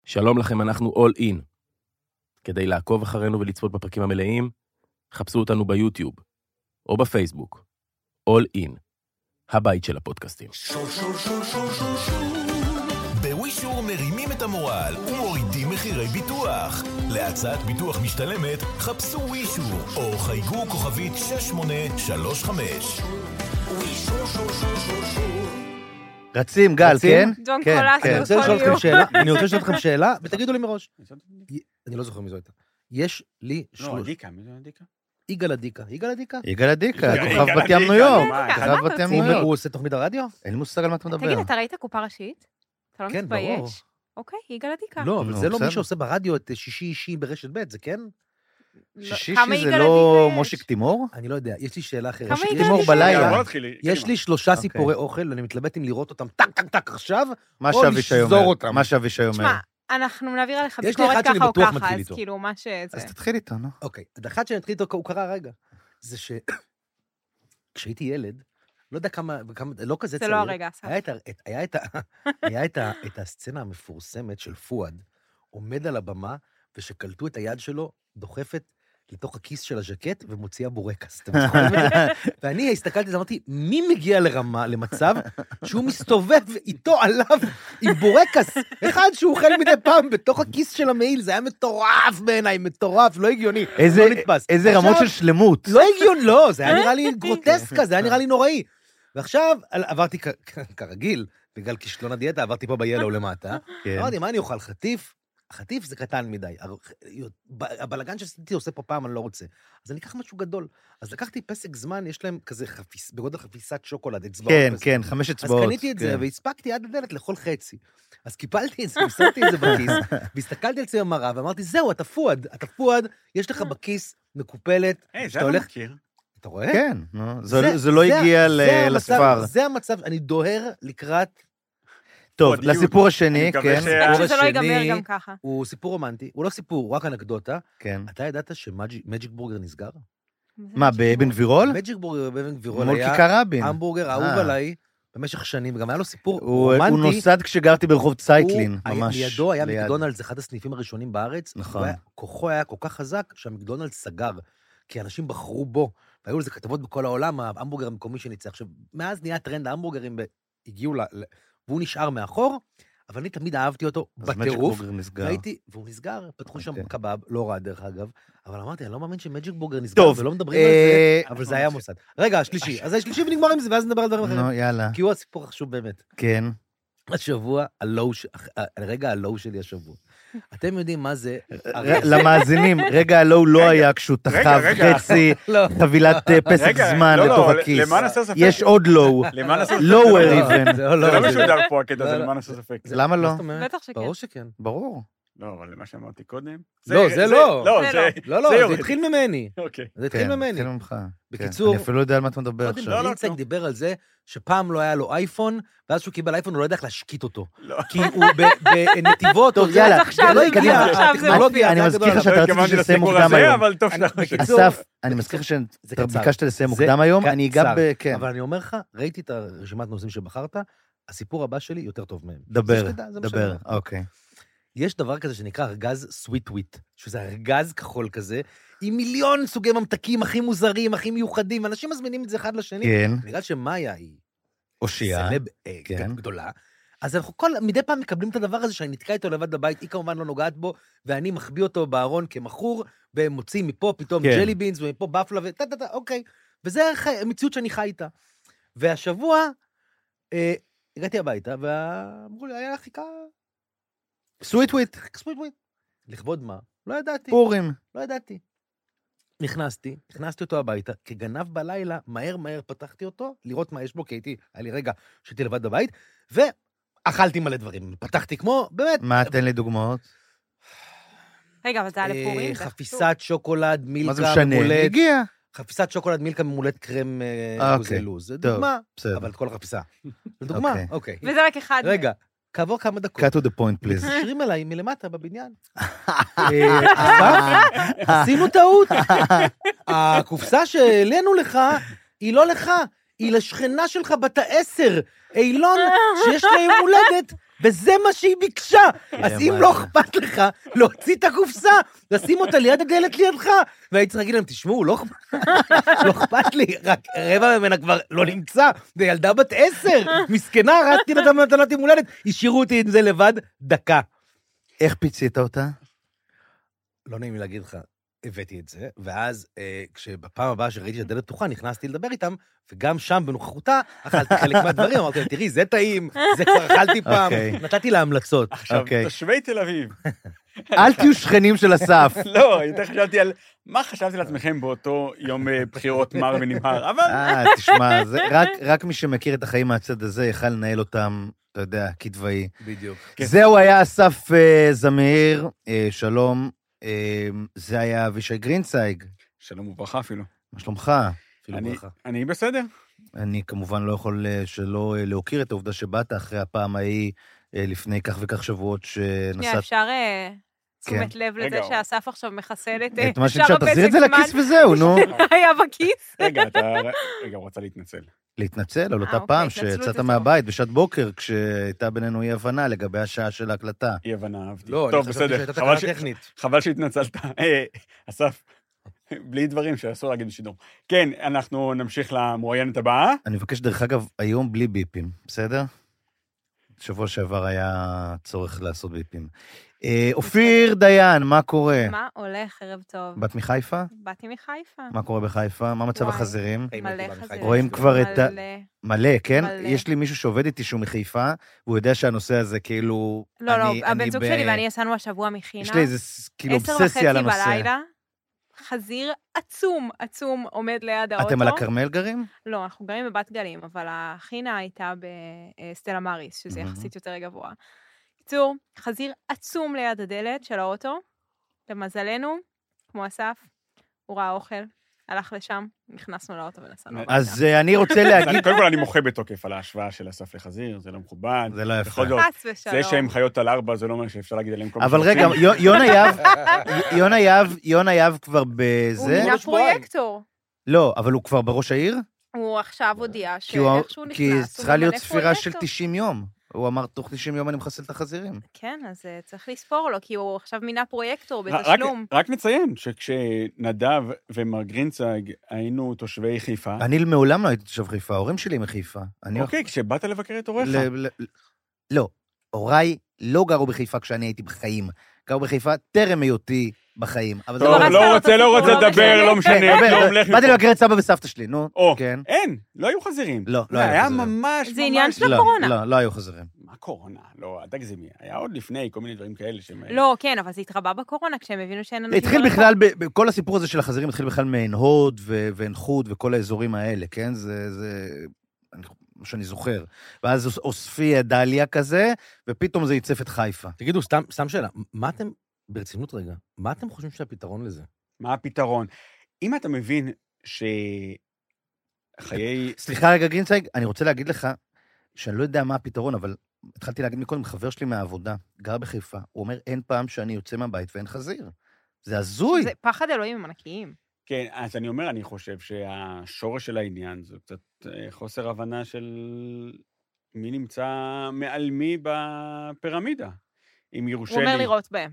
שלום לכם, אנחנו All In. כדי לעקוב אחרינו ולצפות בפרקים המלאים, חפשו אותנו ביוטיוב, או בפייסבוק. All In, הבית של הפודקאסטים. בווישור מרימים את המורל ומורידים מחירי ביטוח. להצעת ביטוח משתלמת, חפשו ווישור, או חייגו כוכבית 6835. רצים, גל, כן? ג'ון כן, קולאס, כן. אני רוצה לשאול אתכם שאלה, ותגידו לי מראש. אני לא זוכר מי זו הייתה. יש לי לא, דיקה, מי זו דיקה? יגאל עדיקה. יגאל עדיקה, יגאל כוכב עדיקה. בת ים ניו יורק. מה, כוכב בת ים ניו הוא יורק. עושה תוכנית הרדיו? אין לי מושג על מה אתה מדבר. תגיד, אתה ראית קופה ראשית? אתה לא כן, ברור. מתבייש? אוקיי, יגאל עדיקה. לא, אבל נו, זה לא מי בסדר. שעושה ברדיו את שישי אישי ברשת ב', זה כן? שישי כמה זה יגאל לא עדיקה יש? מושיק תימור? אני לא יודע, יש לי שאלה אחרת. כמה יש לי- יגאל תימור עדיקה? בלילה. בוא נתחיל. יש לי 3 אוקיי. סיפורי אוכל, ואני מתלבט אם לראות אותם טק טק טק עכשיו, מה או שאבישי לשזור אומר. אותם. מה שאבישי אומר. תשמע, אנחנו נעביר עליך יש לי ביקורת אחד שאני ככה או בטוח ככה, מתחיל אז איתו. כאילו מה שזה... אז תתחיל איתו, נו. אוקיי, אחד שאני אתחיל איתו, הוא קרה רגע. זה ש... כשהייתי ילד, לא יודע כמה, לא כזה זה צעיר. לא הרגע, אסף. היה את הסצנה המפורסמת של פואד, עומד על הבמה, ושקלטו את היד שלו, דוחפת לתוך הכיס של הז'קט, ומוציאה בורקס. אתם זוכרים את זה? ואני הסתכלתי, אמרתי, מי מגיע למצב שהוא מסתובב איתו עליו עם בורקס? אחד שהוא אוכל מדי פעם בתוך הכיס של המעיל, זה היה מטורף בעיניי, מטורף, לא הגיוני. איזה- לא נתפס. איזה רמות עכשיו- של שלמות. לא הגיון, לא, זה היה נראה לי גרוטסקה, זה היה נראה לי נוראי. ועכשיו עברתי כרגיל, בגלל כישלון הדיאטה, עברתי פה ביאלו למטה. כן. אמרתי, מה אני אוכל? חטיף? החטיף זה קטן מדי. הבלגן שעשיתי עושה פה פעם, אני לא רוצה. אז אני אקח משהו גדול. אז לקחתי פסק זמן, יש להם כזה בגודל חפיסת שוקולד, אצבעות. כן, כזה. כן, 5 אז אצבעות. קניתי את זה, כן. והספקתי עד הדלת לאכול חצי. אז קיפלתי את זה, שמתי את זה בכיס, והסתכלתי על זה במראה, ואמרתי, זהו, אתה פואד, יש לך בכיס מקופלת, היי, זה שאתה אני הולך... מכיר. אתה רואה? כן, נו, זה לא הגיע לספר. זה המצב, אני דוהר לקראת... טוב, עוד יוד. לסיפור השני, אני מקווה כן. ש- רק שזה לא השני- ייגמר גם ככה. הוא סיפור רומנטי, הוא לא סיפור, הוא רק אנקדוטה. כן. אתה ידעת שמג'יק בורגר נסגר? מה, באבן גבירול? מג'יק בורגר באבן גבירול מול היה כיכר רבין. המבורגר אהוב עליי במשך שנים, וגם היה לו סיפור הוא רומנטי. נוסד כשגרתי ברחוב צייקלין, ממש. לידו היה ליד. מקדונלדס, אחד הסניפים הראשונים בארץ. נכון. הוא היה- כוחו היה כל כך חזק שהמקדונלדס סגר, כי אנשים בחרו בו, והיו לזה כתבות בכל העולם, ההמבורגר המקומי שניצח. עכשיו, מאז נהיה טרנד, ההמבורגרים הגיעו והוא נשאר מאחור, אבל אני תמיד אהבתי אותו אז מג'יק בטירוף. בורגר נסגר. והוא נסגר, פתחו שם אוקיי. קבב, לא רע דרך אגב, אבל אמרתי, אני לא מאמין שמג'יק בורגר נסגר, טוב, ולא מדברים על זה, אבל זה אנחנו היה נמשיך. מוסד. רגע, השלישי, אז השלישי ונגמר עם זה, ואז נדבר על דברים אחרים. נו, יאללה. כי הוא הסיפור החשוב באמת. כן. השבוע, רגע הלואו שלי השבוע. אתם יודעים מה זה? למאזינים, רגע הלואו לא היה כשהוא תחב רגע. חצי לא. חבילת פסק רגע, זמן לא, לתוך לא, הכיס. למען הסר ספק. יש עוד לואו. למען הסר ספק. lower זה even. זה לא משודר פה הקטע הזה, לא, למען הסר ספק. למה לא? מה זאת אומרת? בטח שכן. ברור שכן. ברור. לא, אבל למה שאמרתי קודם. לא, זה לא. לא, זה זה... לא, זה זה יורד. התחיל ממני. אוקיי. זה התחיל כן, ממני. התחיל ממך. בקיצור- כן, אני אפילו לא יודע על מה אתה מדבר קודם עכשיו. לא, אינסק לא. דיבר על זה שפעם לא היה לו אייפון, ואז שהוא קיבל אייפון הוא לא יודע איך להשקיט אותו. לא. כי הוא בנתיבות... טוב, זה יאללה. אז עכשיו לא זה הגיע, קדימה, עכשיו זה הטכנולוגיה, אני זה מזכיר הגדול לך שאתה לא רצית התכוונתי שנסיים לסיפור מוקדם הזה, היום. אבל טוב שאנחנו... בקיצור- אסף, אני מזכיר זה קצר. שביקשת לסיים זה מוקדם היום, אני אגע קצר. כן. אבל אני אומר לך, ראיתי את הרשימת נושאים שבחרת, הסיפור הבא שלי יותר טוב מהם. דבר, זה שתדע, זה מה שאני דבר, אומר. אוקיי. יש דבר כזה שנקרא ארגז סוויט וויט, שזה ארגז כחול כזה, עם מיליון סוגי ממתקים הכי מוזרים, הכי מיוחדים, אנשים מזמינים את זה אחד לשני. כן, בגלל שמאיה היא אושייה. סלב כן. גדולה, אז אנחנו מדי פעם מקבלים את הדבר הזה שאני נתקע איתו לבד בבית, היא כמובן לא נוגעת בו, ואני מחביא אותו בארון כמחור, ומוציא מפה פתאום כן. ג'לי בינס, ומפה בפלה, אוקיי. וזה המציאות שאני חי איתה. והשבוע הגעתי הביתה, ואמרו לי, היה חיכה סוויט וויט, סוויט וויט. לכבוד מה? לא ידעתי. פורים. לא ידעתי. נכנסתי אותו הביתה, כגנב בלילה, מהר פתחתי אותו, לראות מה יש בו, כי היה לי רגע שהייתי לבד בבית, ואכלתי מלא דברים. פתחתי כמו, באמת... מה, תן לי דוגמאות? רגע, אבל זה היה לפורים? זה חפיסת שוקולד, מה מילקה זה משנה? ממולאת. הגיע. חפיסת שוקולד, מילקה ממולאת קרם אוקיי. גוזי לוז. זה טוב, דוגמה, בסדר. אבל כל החפיסה. זה דוגמה, אוקיי. אוקיי. וזה רק אחד. רגע, כעבור כמה דקות. cut to the point, please. מתקשרים אליי מלמטה בבניין. אסף, עשינו טעות. הקופסה שהעלינו לך, היא לא לך, היא לשכנה שלך בת 10, אילון, שיש לה יום הולדת, וזה מה שהיא ביקשה. אז אם לא אכפת לך, להוציא את הקופסה, לשים אותה ליד הדלת לידך, והייתי צריך להגיד להם, תשמעו, לא אכפת לי, רק רבע ממנה כבר לא נמצא, זה ילדה בת 10, מסכנה, רצתי לה מתנת יום הולדת, השאירו אותי עם זה לבד דקה. איך פיצית אותה? לא נעים לי להגיד לך, הבאתי את זה, ואז כשבפעם הבאה שראיתי שהדלת פתוחה, נכנסתי לדבר איתם, וגם שם בנוכחותה, אכלתי חלק מהדברים, אמרתי להם, תראי, זה טעים, זה כבר אכלתי פעם, נתתי לה המלצות. עכשיו, תושבי תל אביב. אל תהיו שכנים של אסף. לא, יותר חשבתי על מה חשבתי לעצמכם באותו יום בחירות מר ונמהר, אבל... תשמע, רק מי שמכיר את החיים מהצד הזה, יכל לנהל אותם, אתה יודע, כתוואי. בדיוק. זהו היה אסף זמיר, שלום. זה היה אבישי גרינצייג. שלום וברכה אפילו. מה שלומך? אני בסדר. אני כמובן לא יכול שלא להוקיר את העובדה שבאת אחרי הפעם ההיא לפני כך וכך שבועות שנסעת. אפשר תשומת לב לזה שאסף עכשיו מחסל את מה שאפשר, תחזיר את זה לכיס וזהו, נו. היה בכיס. רגע, הוא רוצה להתנצל. להתנצל על אותה פעם שיצאת מהבית בשעת בוקר, כשהייתה בינינו אי הבנה לגבי השעה של ההקלטה. אי הבנה, אהבתי. לא, אני חשבתי שהייתה תקלה טכנית. חבל שהתנצלת. אסף, בלי דברים שאסור להגיד בשידור. כן, אנחנו נמשיך למרואיינת הבאה. אני מבקש דרך אגב, היום בלי ביפים, בסדר? שבוע שעבר היה צורך לעשות ביפים. אופיר דיין, מה קורה? מה הולך? ערב טוב. בת מחיפה? באתי מחיפה. מה קורה בחיפה? מה מצב החזירים? מלא חזירים. רואים כבר את ה... מלא, כן? מלא. יש לי מישהו שעובד איתי שהוא מחיפה, והוא יודע שהנושא הזה כאילו... לא, הבן זוג שלי ואני יצאנו השבוע מכינה. יש לי איזה כאילו אובססיה על הנושא. 10:30 בלילה, חזיר עצום עומד ליד האוטו. אתם על הכרמל גרים? לא, אנחנו גרים בבת גלים, אבל החינה הייתה בסטלה מריס, שזה יחסית יותר גבוה. בקיצור, חזיר עצום ליד הדלת של האוטו, למזלנו, כמו אסף, הוא ראה אוכל, הלך לשם, נכנסנו לאוטו ונסענו. אז אני רוצה להגיד... קודם כל אני מוחה בתוקף על ההשוואה של אסף לחזיר, זה לא מכובד. זה לא יפה. חס ושלום. זה שהם חיות על 4, זה לא אומר שאפשר להגיד עליהם כל... אבל רגע, יונה יהב כבר בזה... הוא מינה פרויקטור. לא, אבל הוא כבר בראש העיר? הוא עכשיו הודיע שאיכשהו נכנס. כי צריכה להיות ספירה של 90 יום. הוא אמר, תוך 90 יום אני מחסל את החזירים. כן, אז צריך לספור לו, כי הוא עכשיו מינה פרויקטור בתשלום. רק נציין שכשנדב ומר גרינצייג היינו תושבי חיפה... אני מעולם לא הייתי תושב חיפה, ההורים שלי מחיפה. אוקיי, כשבאת לבקר את הוריך. לא, הוריי לא גרו בחיפה כשאני הייתי בחיים. גרו בחיפה טרם היותי בחיים. טוב, לא רוצה לדבר, לא משנה. באתי לבקר את סבא וסבתא שלי, נו. כן. אין, לא היו חזירים. לא היו חזירים. היה ממש... זה עניין של הקורונה. לא היו חזירים. מה קורונה? לא, אל תגזימי. היה עוד לפני כל מיני דברים כאלה שהם... לא, כן, אבל זה התרבה בקורונה כשהם הבינו שאין אנשים... התחיל בכלל, כל הסיפור הזה של החזירים התחיל בכלל מעין הוד ועין חוד וכל האזורים האלה, כן? זה... מה שאני זוכר. ואז אוספי דליה כזה, ופתאום זה ייצף את חיפה. תגידו, סתם שאלה, מה אתם, ברצינות רגע, מה אתם חושבים שהפתרון לזה? מה הפתרון? אם אתה מבין שחיי... סליחה רגע גרינצייג, אני רוצה להגיד לך, שאני לא יודע מה הפתרון, אבל התחלתי להגיד מקודם, חבר שלי מהעבודה, גר בחיפה, הוא אומר, אין פעם שאני יוצא מהבית ואין חזיר. זה הזוי. זה פחד אלוהים הם ענקיים. כן, אז אני אומר, אני חושב שהשורש של העניין זה קצת חוסר הבנה של מי נמצא מעל מי בפירמידה. אם יורשה לי... הוא אומר לראות בהם.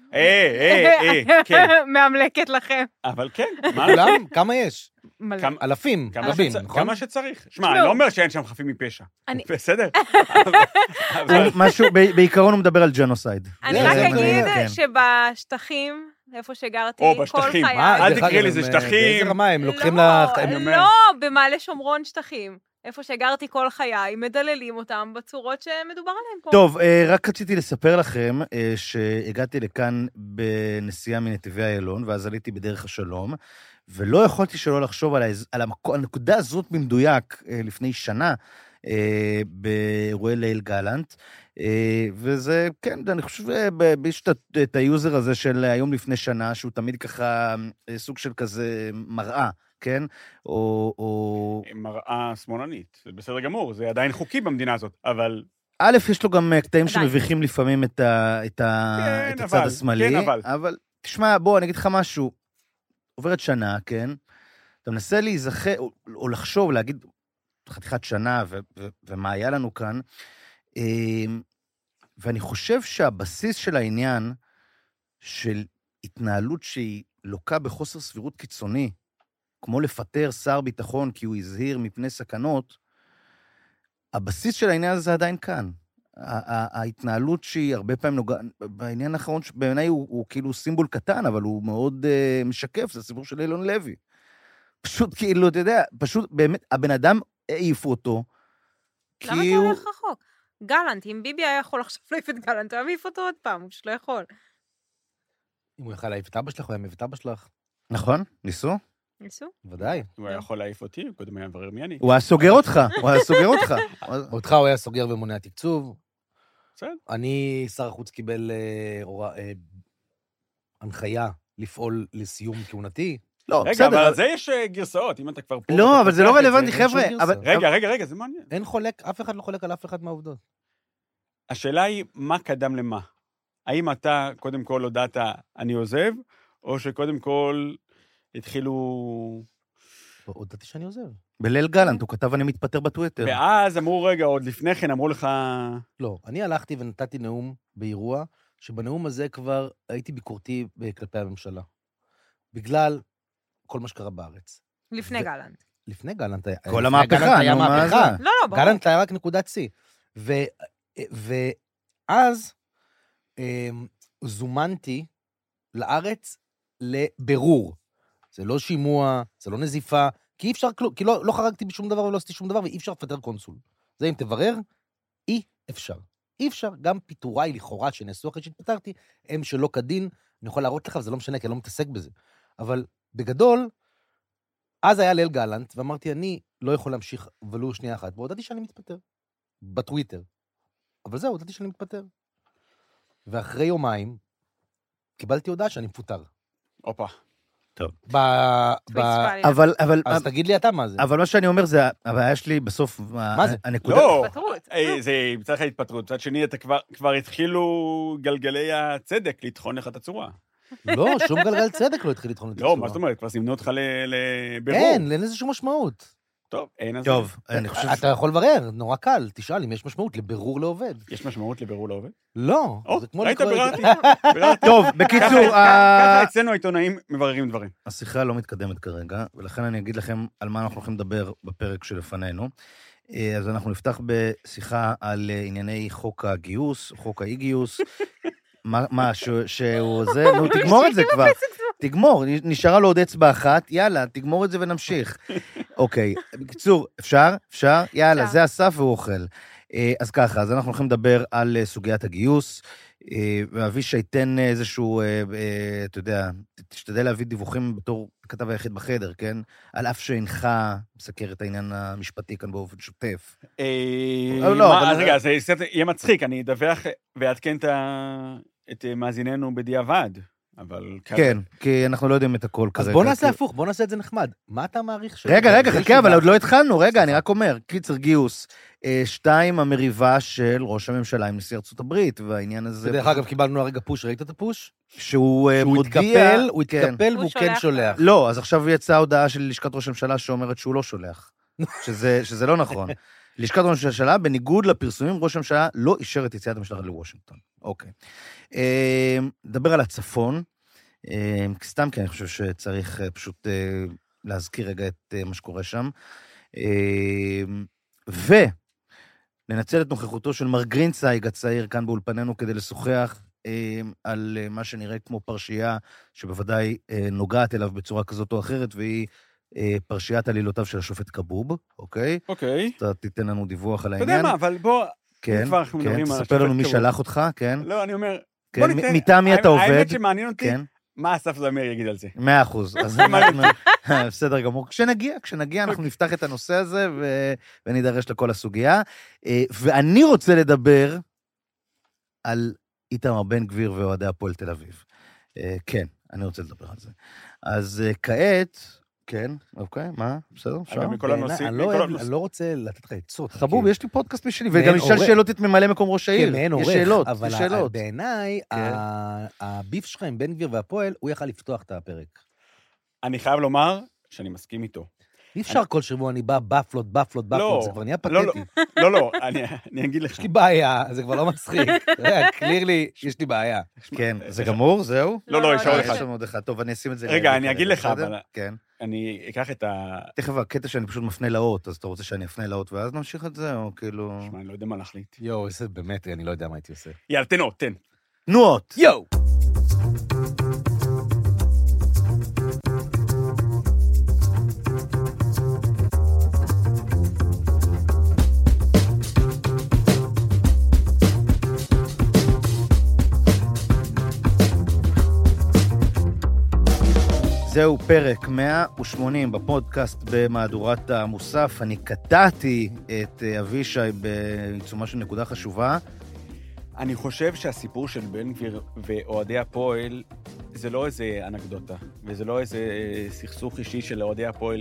כן. מאמלקת לכם. אבל כן. כולם? כמה יש? מלא. אלפים, רבים, נכון? כמה שצריך. שמע, אני לא אומר שאין שם חפים מפשע. בסדר? משהו, בעיקרון הוא מדבר על ג'נוסייד. אני רק אגיד שבשטחים... איפה שגרתי, או, בשטחים. אל תקריא לי, זה שטחים. באיזה רמה הם לוקחים לא, במעלה שומרון שטחים. איפה שגרתי כל חיי, מדללים אותם בצורות שמדובר עליהן פה. טוב, רק רציתי לספר לכם שהגעתי לכאן בנסיעה מנתיבי איילון, ואז עליתי בדרך השלום, ולא יכולתי שלא לחשוב על הנקודה הזאת במדויק לפני שנה, באירועי ליל גלנט, וזה, כן, אני חושב, יש את היוזר הזה של היום לפני שנה, שהוא תמיד ככה סוג של כזה מראה, כן? או... מראה שמאלנית, זה בסדר גמור, זה עדיין חוקי במדינה הזאת, אבל... א', יש לו גם קטעים שמביכים לפעמים את הצד השמאלי, אבל תשמע, בוא, אני אגיד לך משהו, עוברת שנה, כן? אתה מנסה להיזכר, או לחשוב, להגיד חתיכת שנה, ומה היה לנו כאן, ואני חושב שהבסיס של העניין, של התנהלות שהיא לוקה בחוסר סבירות קיצוני, כמו לפטר שר ביטחון כי הוא הזהיר מפני סכנות, הבסיס של העניין הזה עדיין כאן. ההתנהלות שהיא הרבה פעמים נוגעת, בעניין האחרון שבעיניי הוא כאילו סימבול קטן, אבל הוא מאוד משקף, זה הסיפור של אילון לוי. פשוט כאילו, אתה יודע, פשוט באמת, הבן אדם העיפו אותו, למה אתה הולך רחוק? גלנט, אם ביבי היה יכול עכשיו להעיף את גלנט, הוא העיף אותו עוד פעם, הוא פשוט לא יכול. אם הוא יכל להעיף את אבא שלך, הוא היה מביא את אבא שלך. נכון? ניסו? ניסו? ודאי. הוא היה יכול להעיף אותי, הוא קודם היה מברר מי אני. הוא היה סוגר אותך, הוא היה סוגר אותך. אותך הוא היה סוגר ומונע תקצוב. בסדר. אני, שר החוץ קיבל הנחיה לפעול לסיום כהונתי. לא, רגע, בסדר. אבל על זה יש גרסאות, אם אתה כבר פה... לא, אתה אבל זה לא פותח את רלוונטי, אין חבר'ה. שום גרסה. אבל- רגע, זה מעניין. אין חולק, אף אחד לא חולק על אף אחד מהעובדות. השאלה היא, מה קדם למה? האם אתה קודם כל הודעת, אני עוזב, או שקודם כל התחילו... הודעתי שאני עוזב. בליל גלנט, הוא כתב אני מתפטר בטוויטר. ואז אמרו, רגע, עוד לפני כן אמרו לך... לא, אני הלכתי ונתתי נאום באירוע, שבנאום הזה כבר הייתי ביקורתי כלפי הממשלה. בגלל כל מה שקרה בארץ. לפני גלנט. לפני גלנט היה... כל לפני המהפכה, גלנט היה נו, מה מהפכה. זה? לא, ברור. גלנט היה רק נקודת שיא. ואז זומנתי לארץ לבירור. זה לא שימוע, זה לא נזיפה, כי אי אפשר כלום, כי לא חרגתי בשום דבר ולא עשיתי שום דבר, ואי אפשר לפטר קונסול. זה אם תברר, אי אפשר. אי אפשר, גם פיטוריי לכאורה שנעשו אחרי שהתפטרתי, הם שלא כדין, אני יכול להראות לך, וזה לא משנה, כי אני לא מתעסק בזה. אבל בגדול, אז היה ליל גלנט, ואמרתי, אני לא יכול להמשיך ולו שנייה אחת, והודעתי שאני מתפטר, בטוויטר. אבל זהו, הודעתי שאני מתפטר. ואחרי יומיים, קיבלתי הודעה שאני מפוטר. הופה. אבל אז תגיד לי אתה מה זה. אבל מה שאני אומר זה, הבעיה שלי בסוף, מה זה? הנקודה... לא, התפטרות. זה צריך להתפטרות. מצד שני, אתה כבר התחילו גלגלי הצדק לטחון לך את הצורה. לא, שום גלגל צדק לא התחיל לטחון את לא, מה זאת אומרת? כבר זימנו אותך לבירור. אין לזה שום משמעות. טוב, אין אז... טוב, אני חושב... אתה יכול לברר, נורא קל, תשאל אם יש משמעות לבירור לעובד. יש משמעות לבירור לעובד? לא, או, זה כמו ראית, לקרוא... ביררתי. טוב, בקיצור, ככה אצלנו העיתונאים מבררים דברים. השיחה לא מתקדמת כרגע, ולכן אני אגיד לכם על מה אנחנו הולכים לדבר בפרק שלפנינו. אז אנחנו נפתח בשיחה על ענייני חוק הגיוס, חוק האי-גיוס. מה, שהוא זה? נו, תגמור את זה כבר. תגמור, נשארה לו עוד אצבע אחת, יאללה, תגמור את זה ונמשיך. אוקיי, בקיצור, אפשר? יאללה, זה הסף והוא אוכל. אז ככה, אז אנחנו הולכים לדבר על סוגיית הגיוס, ואבישי ייתן איזשהו, אתה יודע, תשתדל להביא דיווחים בתור כתב היחיד בחדר, כן? על אף שאינך מסקר את העניין המשפטי כאן באופן שוטף. רגע, זה יהיה מצחיק, אני אדווח ואעדכן את מאזיננו בדיעבד. אבל... כן, כי אנחנו לא יודעים את הכל כרגע. אז בוא נעשה הפוך, בוא נעשה את זה נחמד. מה אתה מעריך ש... רגע, חכה, אבל עוד לא התחלנו, רגע, אני רק אומר, קיצר גיוס. 2, המריבה של ראש הממשלה עם נשיא ארצות הברית, והעניין הזה... דרך אגב, קיבלנו הרגע פוש, ראית את הפוש? שהוא מודיע... הוא התקפל והוא כן שולח. לא, אז עכשיו יצאה הודעה של לשכת ראש הממשלה שאומרת שהוא לא שולח. שזה לא נכון. לשכת ראש הממשלה, בניגוד לפרסומים, ראש הממשלה לא אישר את יציאת המשלחת לוושינגטון. אוקיי. נדבר על הצפון, סתם כי אני חושב שצריך פשוט להזכיר רגע את מה שקורה שם, ולנצל את נוכחותו של מר גרינצייג הצעיר כאן באולפנינו כדי לשוחח על מה שנראה כמו פרשייה שבוודאי נוגעת אליו בצורה כזאת או אחרת, והיא פרשיית עלילותיו של השופט קבוב, אוקיי? אוקיי. אתה תיתן לנו דיווח על אתה העניין. יודע מה, אבל בוא... כן, כן, תספר לנו מי שלח אותך, כן. לא, אני אומר... כן, מטעם מי אתה עובד? האמת שמעניין אותי, כן. מה אסף זמיר יגיד על זה. 100%. אז בסדר גמור. כשנגיע אנחנו נפתח את הנושא הזה ונידרש לכל הסוגיה. ואני רוצה לדבר על איתמר בן גביר ואוהדי הפועל תל אביב. כן, אני רוצה לדבר על זה. אז כעת... כן, אוקיי, מה? בסדר, אפשר? אני לא רוצה לתת לך עצות. חבוב, יש לי פודקאסט משלי, וגם נשאל שאלות את ממלא מקום ראש העיר. כן, מעין עורך. יש שאלות, אבל יש שאלות. בעיניי, הביף שלך עם בן גביר והפועל, הוא יכל לפתוח את הפרק. אני חייב לומר שאני מסכים איתו. אי אפשר כל שבוע אני בא בפלות, זה כבר נהיה פתטי. לא, אני אגיד לך. יש לי בעיה, זה כבר לא מצחיק. קלירלי, יש לי בעיה. כן, זה גמור, זהו? לא, יש עוד אחד. יש עוד אחד. טוב, אני אשים את זה. רגע, אני אגיד לך, בסדר? אבל כן. אני אקח את ה... תכף הקטע שאני פשוט מפנה לאות, אז אתה רוצה שאני אפנה לאות ואז נמשיך את זה, או כאילו... שמע, אני לא יודע מה להחליט. יואו, זה באמת, אני לא יודע מה הייתי עושה. יאללה, תן עוד, תן. נו אות. יואו! זהו פרק 180 בפודקאסט במהדורת המוסף. אני קטעתי את אבישי בעיצומה של נקודה חשובה. אני חושב שהסיפור של בן גביר ואוהדי הפועל זה לא איזה אנקדוטה, וזה לא איזה סכסוך אישי של אוהדי הפועל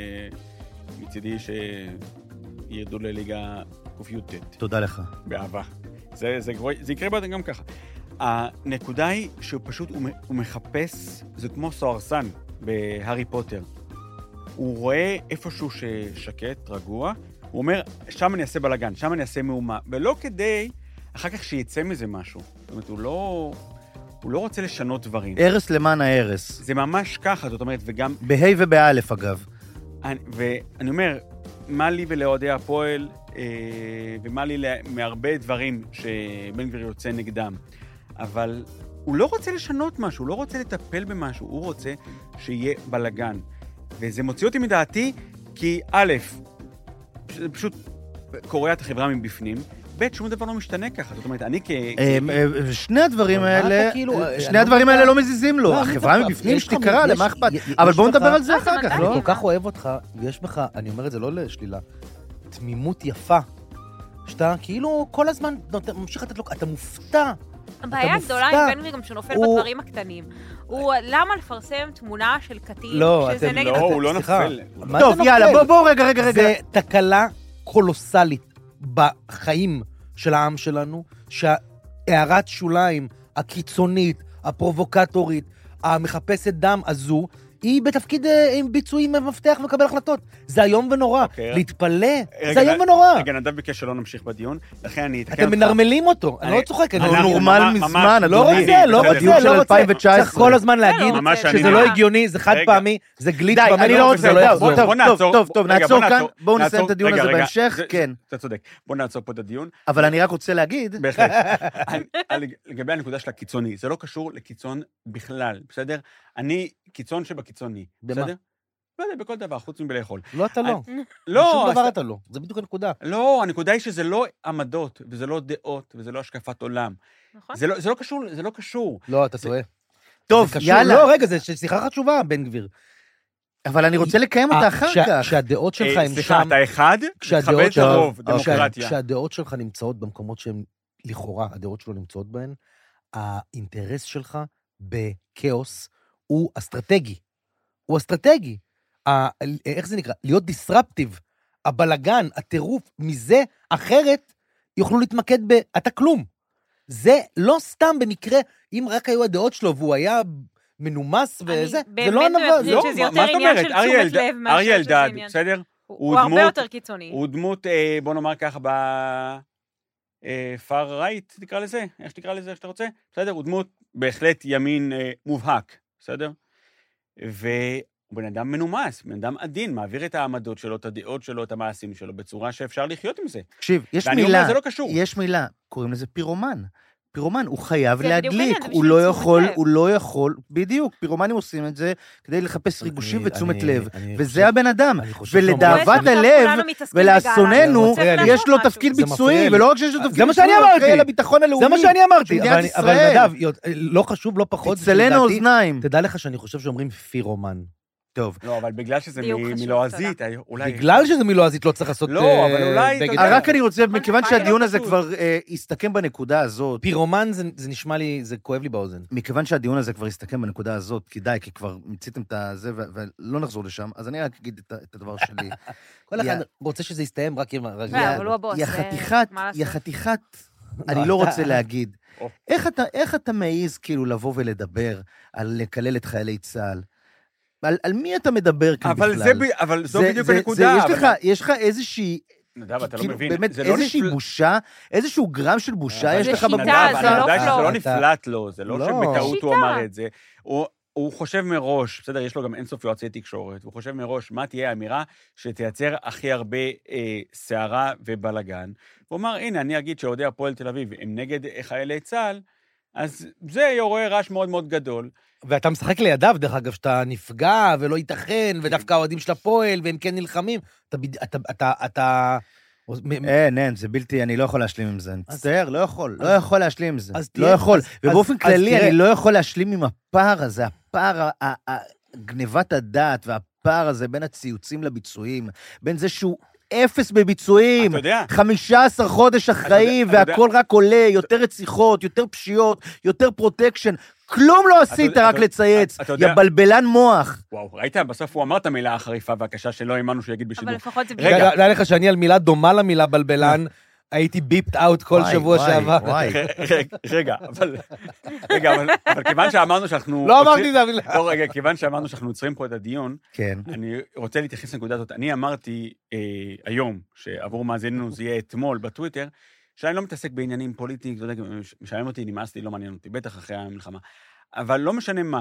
שמצידי שירדו לליגה ק"ט. תודה לך. באהבה. זה יקרה בעד גם ככה. הנקודה היא שהוא פשוט, הוא מחפש, זה כמו סוהרסן בהארי פוטר. הוא רואה איפשהו ששקט, רגוע, הוא אומר, שם אני אעשה בלגן, שם אני אעשה מהומה, ולא כדי, אחר כך שיצא מזה משהו. זאת אומרת, הוא לא רוצה לשנות דברים. הרס למען ההרס. זה ממש ככה, זאת אומרת, וגם... בה' ובאלף, אגב. ואני אומר, מה לי ולאוהדי הפועל, ומה לי מהרבה דברים שבן גביר יוצא נגדם. אבל הוא לא רוצה לשנות משהו, הוא לא רוצה לטפל במשהו, הוא רוצה שיהיה בלגן. וזה מוציא אותי מדעתי, כי א', זה פשוט קורע את החברה מבפנים, ב', שום דבר לא משתנה ככה. זאת אומרת, אני שני הדברים האלה לא מזיזים לו. החברה מבפנים שתיקרה, למה אכפת? אבל בואו נדבר על זה אחר כך, אני לא? כל כך אוהב אותך, ויש בך, אני אומר את זה לא לשלילה, תמימות יפה, שאתה כאילו כל הזמן ממשיך לתת לו, אתה מופתע. הבעיה הגדולה עם בן גביר גם שהוא נופל בדברים הקטנים. למה לפרסם תמונה של קטין שזה נגד... לא, הוא לא נפל. טוב, יאללה, בואו רגע. זה תקלה קולוסלית בחיים של העם שלנו, שהערת שוליים הקיצונית, הפרובוקטורית, המחפשת דם הזו, היא בתפקיד עם ביצועים מפתח ומקבל החלטות. זה היום ונורא. להתפלא, זה היום ונורא. רגע, נדב ביקש שלא נמשיך בדיון, לכן אני אתקן אותך. אתם מנרמלים אותו, אני לא צוחק. הוא נורמל מזמן, לא רוצה. צריך כל הזמן להגיד שזה לא הגיוני, זה חד פעמי, זה גליץ' די, אני לא רוצה. טוב, נעצור כאן, בואו בואו נסיים את הדיון הזה בהמשך, כן. אתה צודק, בואו נעצור פה את הדיון. אבל אני רק רוצה להגיד... בהחלט. לגבי הנקודה של הקיצוני, זה לא קשור לקיצון בכלל, בסדר? אני קיצון שבקיצוני, בסדר? לא יודע, בכל דבר, חוץ מבלאכול. לא, אתה לא. לא. שום דבר אתה לא. זה בדיוק הנקודה. לא, הנקודה היא שזה לא עמדות, וזה לא דעות, וזה לא השקפת עולם. נכון. זה לא קשור. לא, אתה טועה. טוב, יאללה. לא, רגע, זה שיחה חשובה, בן גביר. אבל אני רוצה לקיים אותה אחר כך. כשהדעות שלך הם שם... סליחה, אתה אחד, תכבד את הרוב, דמוקרטיה. כשהדעות שלך נמצאות במקומות שהן לכאורה, הדעות שלו נמצאות בהן, האינטרס שלך בכאוס הוא אסטרטגי. הוא אסטרטגי. איך זה נקרא? להיות דיסרפטיב. הבלגן, הטירוף, מזה אחרת יוכלו להתמקד אתה כלום. זה לא סתם במקרה, אם רק היו הדעות שלו והוא היה מנומס וזה, זה לא הנבל. אני באמת שזה יותר עניין של תשומת לב מאשר אריה שזה אלדד, עניין. בסדר? הוא הרבה יותר קיצוני. הוא דמות, בוא נאמר ככה, פאר רייט, תקרא לזה, איך שתקרא לזה, איך שאתה רוצה, בסדר? הוא דמות בהחלט ימין מובהק, בסדר? והוא בן אדם מנומס, בן אדם עדין, מעביר את העמדות שלו, את הדעות שלו, את המעשים שלו, בצורה שאפשר לחיות עם זה. תקשיב, יש ואני מילה, אומר, זה לא קשור. יש מילה, קוראים לזה פירומן. פירומן, הוא חייב זה בדיוק להדליק, העניין, הוא לא יכול, בדיוק, פירומנים עושים את זה כדי לחפש ריגושים ותשומת לב, וזה הבן אדם, ולדאבת הלב, ולאסוננו, יש לו תפקיד ביצועי, ולא רק שיש לו תפקיד ביצועי, הוא אחראי לביטחון הלאומי. זה מה שאני אמרתי, מדינת אבל ישראל. נדב, לא חשוב, לא פחות, תצלנו אוזניים. תדע לך שאני חושב שאומרים פירומן. טוב. לא, אבל בגלל שזה דיוק חשוב, מלועזית, אולי... בגלל שזה מלועזית לא צריך לעשות... לא, אבל אולי... רק אני רוצה, מכיוון שהדיון הזה כבר הסתכם בנקודה הזאת... פירומן זה נשמע לי, זה כואב לי באוזן. מכיוון שהדיון הזה כבר הסתכם בנקודה הזאת, כדאי, כי כבר מציתם את זה, ולא נחזור לשם, אז אני רק אגיד את הדבר שלי. כל אחד רוצה שזה יסתיים רק עם... אבל הוא הבוס, היא חתיכת, אני לא רוצה להגיד, איך אתה מעיז כאילו לבוא ולדבר על לקלל את חיילי צה"ל? על מי אתה מדבר כאן בכלל? אבל זו בדיוק הנקודה. יש לך איזושהי... נדב, אתה לא כאילו, מבין. באמת, איזושהי בושה, איזשהו גרם של בושה יש לך שיטה, במדינה. זה לא זה לא פלוט. נפלט לו, זה לא לא. שבטעות הוא שיטה. אמר את זה. הוא חושב מראש, בסדר, יש לו גם אינסוף יועצי תקשורת, הוא חושב מראש מה תהיה האמירה שתייצר הכי הרבה סערה ובלגן. הוא אמר, הנה, אני אגיד שאוהדי הפועל תל אביב הם נגד חיילי צה"ל, אז זה יעורר רעש מאוד מאוד גדול. ואתה משחק לידיו, דרך אגב, שאתה נפגע ולא ייתכן, ודווקא האוהדים של הפועל, והם כן נלחמים. אתה... אין, זה בלתי, אני לא יכול להשלים עם זה. אני מצטער, לא יכול להשלים עם זה. לא תראה, יכול. ובאופן אז כללי, תראה. אני לא יכול להשלים עם הפער הזה, הפער, גניבת הדעת, והפער הזה בין הציוצים לביצועים, בין זה שהוא אפס בביצועים, אתה יודע. 15 חודש אחראי, אתה יודע. והכל רק עולה, יותר רציחות, יותר פשיעות, יותר פרוטקשן, כלום לא עשית, רק לצייץ, אתה יודע. יא בלבלן מוח. וואו, ראית? בסוף הוא אמר את המילה החריפה והקשה שלא האמנו שהוא יגיד בשידור. אבל לפחות זה... רגע. רגע, לך שאני על מילה דומה למילה בלבלן, הייתי ביפט אאוט כל שבוע שעבר. רגע, אבל כיוון שאמרנו שאנחנו... לא אמרתי את זה, אבל... לא, רגע, כיוון שאמרנו שאנחנו עוצרים פה את הדיון, כן. אני רוצה להתייחס לנקודה הזאת. אני אמרתי היום, שעבור מאזיננו זה יהיה אתמול בטוויטר, שאני לא מתעסק בעניינים פוליטיים, משעמם אותי, נמאס לי, לא מעניין אותי, בטח אחרי המלחמה. אבל לא משנה מה,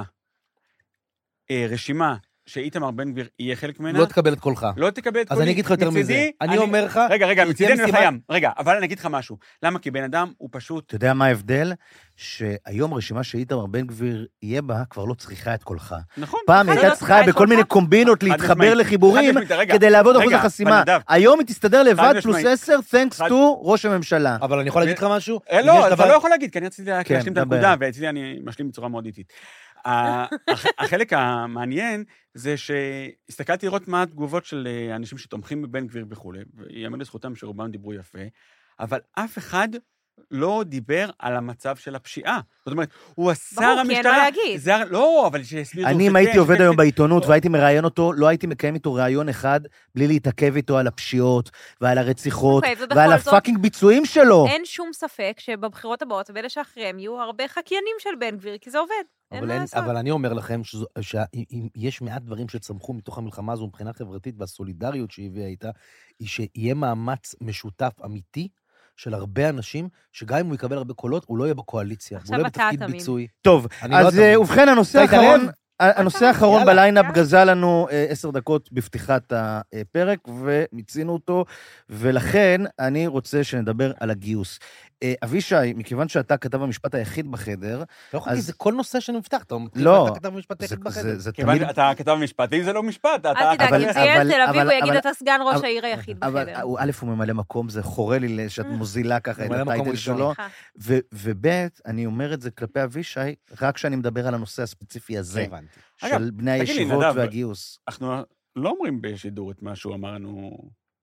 רשימה שאיתמר בן גביר יהיה חלק ממנה, לא תקבל את קולך. לא תקבל את אז קולי. אני אגיד לך יותר מזה. אני אומר לך... רגע, מצידי אני משימה- חיים. רגע, אבל אני אגיד לך משהו. למה? כי בן אדם הוא פשוט... אתה יודע מה ההבדל? שהיום רשימה שאיתמר בן גביר יהיה בה, כבר לא צריכה את קולך. נכון. פעם נכון, הייתה לא צריכה צריכה את בכל קולך. מיני קומבינות חד להתחבר משמעית. לחיבורים, חד משמעית, רגע. כדי לעבוד אחוז רגע, החסימה. אבל נדב. היום היא תסתדר לבד, חד פלוס משמעית. 10, thanks חד- to ראש הממשלה. אבל אני יכול להגיד לך משהו? אם יש לא, אתה דבר- לא יכול להגיד, כי אני רציתי כן, להשלים את דבר. הנקודה, ואצלי אני משלים בצורה מאוד איטית. החלק המעניין זה שהסתכלתי לראות מה התגובות של אנשים שתומכים בבן גביר וכו', ויאמר לזכותם שרובם דיברו יפה, אבל אף אחד לא דיבר על המצב של הפשיעה. זאת אומרת, הוא השר ברור, כי אין המשטרה... מה להגיד. לא, אבל שיסביר... אני, אם הייתי עובד היום בעיתונות והייתי מראיין אותו, לא הייתי מקיים איתו ראיון אחד בלי להתעכב איתו על הפשיעות ועל הרציחות אוקיי, ובכל ועל זאת- הפאקינג ביצועים שלו. אין שום ספק שבבחירות הבאות, ואלה שאחריהם, יהיו הרבה חקיינים של בן גביר, כי זה עובד. אין מה לעשות. אבל אני אומר לכם שיש מעט דברים שצמחו מתוך המלחמה הזו מבחינה חברתית, והסולידריות שהיא הביאה איתה, היא שיהיה מאמץ משותף אמיתי של הרבה אנשים, שגם אם הוא יקבל הרבה קולות, הוא לא יהיה בקואליציה. הוא לא יהיה אתה בתפקיד תמיד. ביצועי. טוב, אני לא אז תמיד. ובכן, הנושא אתה התערב? האחרון... הנושא האחרון יאללה, בליינאפ יאללה. גזל לנו 10 דקות בפתיחת הפרק, ומיצינו אותו, ולכן אני רוצה שנדבר על הגיוס. אבישי, מכיוון שאתה כתב המשפט היחיד בחדר, לא יכול אז- להגיד, זה כל נושא שאני מבטח, אתה לא, אתה כתב משפט זה- יחיד בחדר. זה- זה כיוון תמיד... אתה כתב משפט, אם זה לא משפט, אל תדאג, אבל- אם זה יהיה אבל- תל אביב, אבל- הוא יגיד, אבל- אתה סגן ראש אבל- העיר היחיד אבל בחדר. א', הוא ממלא מקום, זה חורה לי שאת מוזילה ככה את ממלא מקום הטייטל ראשון. שלו, סליחה. וב', אני אומר את זה כלפי אבישי, רק כשאני מדבר על הנושא הספציפי הזה, הבנתי. אגב, של בני תגיד לי, הישיבות נדב, והגיוס. אנחנו לא אומרים בשידור את מה שהוא אמרנו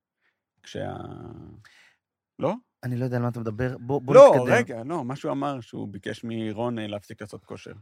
לא? אני לא יודע על מה אתה מדבר, בוא לא, נתקדם. רגע, לא, מה שהוא אמר, שהוא ביקש מרון להפסיק לעשות כושר.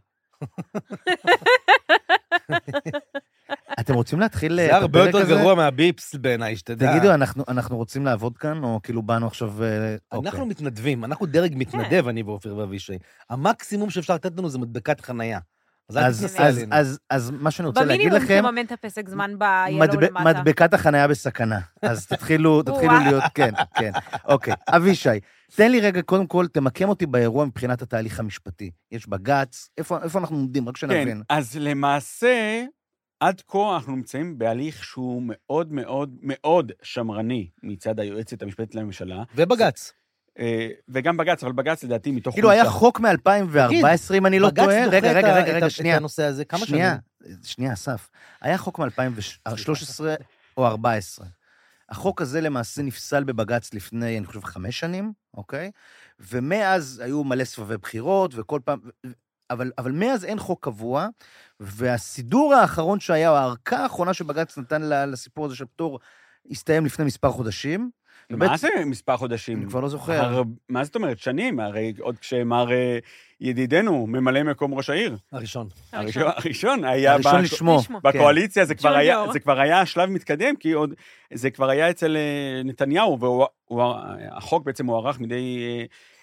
אתם רוצים להתחיל את זה הרבה הפרק יותר הזה? גרוע מהביפס בעיניי, שתדע. תגידו, אנחנו רוצים לעבוד כאן, או כאילו באנו עכשיו... אוקיי. אנחנו מתנדבים, אנחנו דרג מתנדב, אני ואופיר ואבישי. המקסימום שאפשר לתת לנו זה מדבקת חנייה. אז אל תתנסה עלינו. אז מה שאני רוצה להגיד במינימום לכם, תממן את הפסק זמן ביאלו למטה. מדבקת החנייה בסכנה. אז תתחילו להיות, כן. אוקיי, אבישי, תן לי רגע, קודם כל, תמקם אותי באירוע מבחינת התהליך המשפטי. יש בג"ץ, איפה אנחנו עומדים? רק כן, שנבין. אז למעשה, עד כה אנחנו נמצאים בהליך שהוא מאוד מאוד מאוד שמרני מצד היועצת המשפטית לממשלה, ובג"ץ. וגם בג"ץ, אבל בג"ץ לדעתי מתוך... כאילו היה חוק מ-2014, אם אני לא טועה. רגע, את שנייה. הנושא הזה, כמה שנים? שנייה, אסף. היה חוק מ-2013 או 14. החוק הזה למעשה נפסל בבג"ץ לפני, אני חושב, 5 שנים, אוקיי? ומאז היו מלא סבבי בחירות, וכל פעם... אבל מאז אין חוק קבוע, והסידור האחרון שהיה, או הערכה האחרונה שבג"ץ נתן לסיפור הזה של פטור, הסתיים לפני מספר חודשים. מה זה מספר חודשים? אני כבר לא זוכר. מה זאת אומרת? שנים, הרי עוד כשמר ידידנו, ממלא מקום ראש העיר. הראשון. הראשון היה... הראשון לשמו. בקואליציה זה ג'ון כבר היה שלב מתקדם, כי עוד זה כבר היה אצל נתניהו, והחוק בעצם הוארך מדי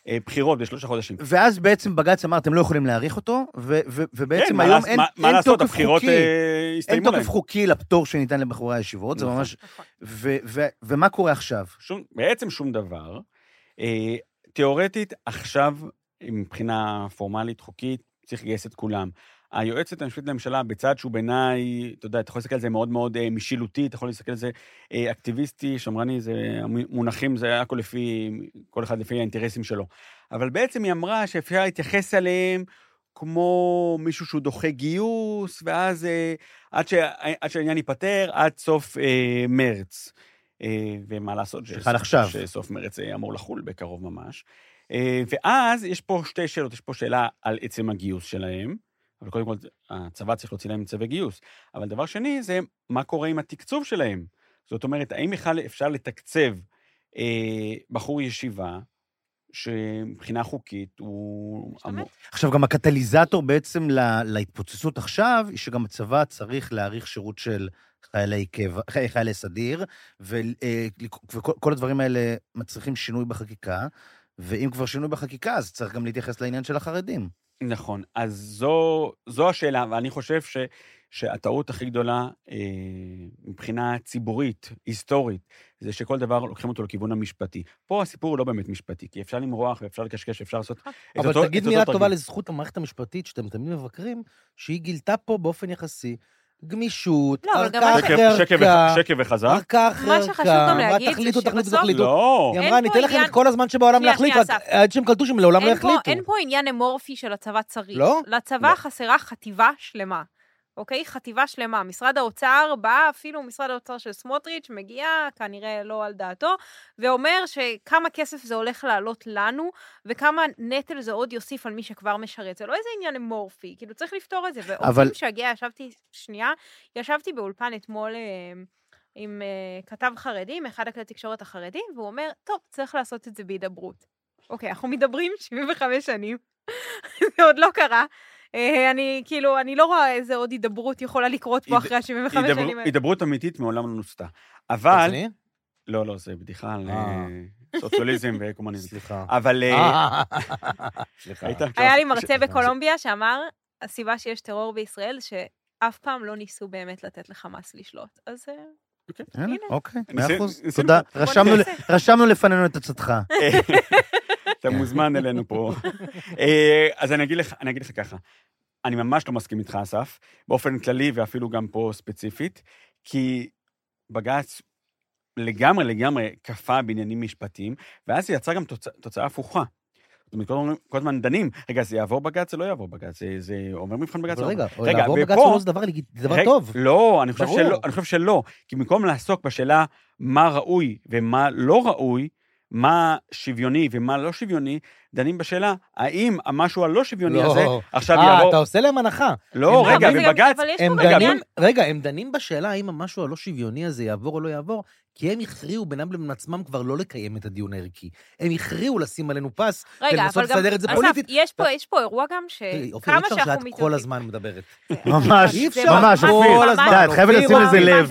בחירות ב3 חודשים. ואז בעצם בג"ץ אמר, אתם לא יכולים להאריך אותו, ובעצם היום אין תוקף חוקי. אין תוקף חוקי לפטור שניתן לבחורי הישיבות, זה ממש... ומה קורה עכשיו? בעצם שום דבר. תיאורטית, עכשיו, מבחינה פורמלית, חוקית, צריך לגייס את כולם. היועצת המשפטית לממשלה, בצד שהוא בעיניי, אתה יודע, אתה יכול להסתכל על זה מאוד מאוד משילותי, אתה יכול להסתכל על זה אקטיביסטי, שמרני, זה מונחים, זה הכל לפי, כל אחד לפי האינטרסים שלו. אבל בעצם היא אמרה שאפשר להתייחס אליהם כמו מישהו שהוא דוחה גיוס, ואז עד שהעניין ייפטר, עד סוף מרץ. ומה לעשות? שסוף מרץ אמור לחול בקרוב ממש. ואז יש פה 2 שאלות, יש פה שאלה על עצם הגיוס שלהם, אבל קודם כל, הצבא צריך להוציא להם צווי גיוס. אבל דבר שני, זה מה קורה עם התקצוב שלהם. זאת אומרת, האם בכלל אפשר לתקצב בחור ישיבה, שמבחינה חוקית הוא... עכשיו, גם הקטליזטור בעצם להתפוצצות עכשיו, היא שגם הצבא צריך להאריך שירות של חיילי סדיר, וכל הדברים האלה מצריכים שינוי בחקיקה, ואם כבר שינוי בחקיקה, אז צריך גם להתייחס לעניין של החרדים. נכון, אז זו השאלה, ואני חושב שהטעות הכי גדולה מבחינה ציבורית, היסטורית, זה שכל דבר לוקחים אותו לכיוון המשפטי. פה הסיפור הוא לא באמת משפטי, כי אפשר למרוח ואפשר לקשקש, אפשר לעשות... אבל תגיד מילה טובה לזכות המערכת המשפטית, שאתם תמיד מבקרים, שהיא גילתה פה באופן יחסי, גמישות, ארכה אחרי ארכה, שקב וחזר. ארכה אחרי ארכה, מה תחליטו, תחליטו. לא. היא אמרה, ניתן לכם את כל הזמן שבעולם להחליט, עד שהם קלטו שהם לעולם לא יחליטו. אין פה עניין אמורפי של הצבא צריך. לא? לצבא חסרה חטיבה שלמה. אוקיי? חטיבה שלמה. משרד האוצר בא, אפילו משרד האוצר של סמוטריץ' מגיע, כנראה לא על דעתו, ואומר שכמה כסף זה הולך לעלות לנו, וכמה נטל זה עוד יוסיף על מי שכבר משרת. זה לא איזה עניין אמורפי, כאילו צריך לפתור את זה. ואופן שהגיע, ישבתי באולפן אתמול עם כתב חרדים, אחד הכלי תקשורת החרדים, והוא אומר, טוב, צריך לעשות את זה בהידברות. אוקיי, אנחנו מדברים 75 שנים, זה עוד לא קרה, אני לא רואה איזה עוד הידברות יכולה לקרות פה אחרי 75 שנים. הידברות אמיתית מעולם לא נוסתה. אבל... לא, זה בדיחה על סוציאליזם וקומוניזם. סליחה. אבל... סליחה. היה לי מרצה בקולומביה שאמר, הסיבה שיש טרור בישראל, שאף פעם לא ניסו באמת לתת לחמאס לשלוט. אז... אוקיי, 100%. תודה. רשמנו לפנינו את עצתך. אתה מוזמן אלינו פה. אז אני אגיד לך ככה, אני ממש לא מסכים איתך, אסף, באופן כללי ואפילו גם פה ספציפית, כי בג"ץ לגמרי קפה בעניינים משפטיים, ואז זה יצא גם תוצאה הפוכה. זאת אומרת, כל הזמן דנים, רגע, זה יעבור בג"ץ, זה לא יעבור בג"ץ, זה אומר מבחן בג"ץ. רגע, לעבור בג"ץ הוא לא דבר טוב. לא, אני חושב שלא, כי במקום לעסוק בשאלה מה ראוי ומה לא ראוי, מה שוויוני ומה לא שוויוני, דנים בשאלה, האם המשהו הלא שוויוני הזה עכשיו יעבור... אתה עושה להם הנחה. לא, רגע, בבג"ץ... רגע, הם דנים בשאלה האם המשהו הלא שוויוני הזה יעבור או לא יעבור, כי הם הכריעו בינם לבין עצמם כבר לא לקיים את הדיון הערכי. הם הכריעו לשים עלינו פס, ולנסות לסדר את זה פוליטית. יש פה אירוע גם שכמה שאנחנו שאת כל הזמן מדברת. ממש, ממש, כל הזמן. את חייבת לשים לזה לב.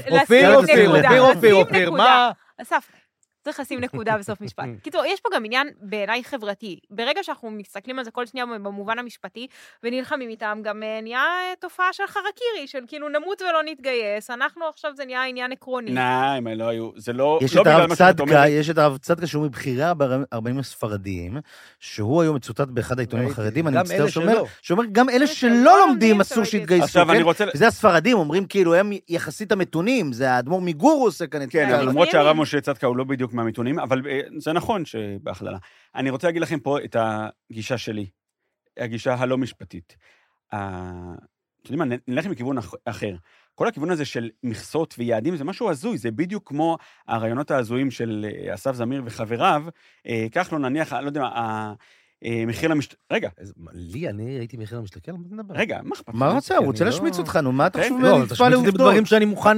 אופיר, מה? אסף, צריך לשים נקודה בסוף משפט. קיצור, יש פה גם עניין בעיניי חברתי. ברגע שאנחנו מסתכלים על זה כל שנייה במובן המשפטי, ונלחמים איתם, גם נהיה תופעה של חרקירי, של כאילו נמות ולא נתגייס, אנחנו עכשיו זה נהיה עניין עקרוני. הם לא היו, זה לא... יש את הרב צדקה שהוא מבחירה ב-40 הספרדיים, שהוא היום מצוטט באחד העיתונים החרדים, אני מצטער שאומר, גם אלה שלא לומדים אסור שיתגייסו, וזה הספרדים, אומרים כאילו הם יחסית המתונים, זה האדמו"ר מגור עושה כאן את זה. כן, למרות שהרב משה צדקה הוא לא בדיוק מהמיתונים, אבל זה נכון שבהכללה. אני רוצה להגיד לכם פה את הגישה שלי, הגישה הלא משפטית. אתם יודעים מה, נלך מכיוון אחר. כל הכיוון הזה של מכסות ויעדים זה משהו הזוי, זה בדיוק כמו הרעיונות ההזויים של אסף זמיר וחבריו, כך לא נניח, לא יודע מה, מחיר למשתכן, רגע. לי, אני הייתי מחיר למשתכן, מה אתה מדבר? רגע, מה רוצה? הוא רוצה להשמיץ אותך, נו, מה אתה חושב? לא, תשמיץ אותי בדברים שאני מוכן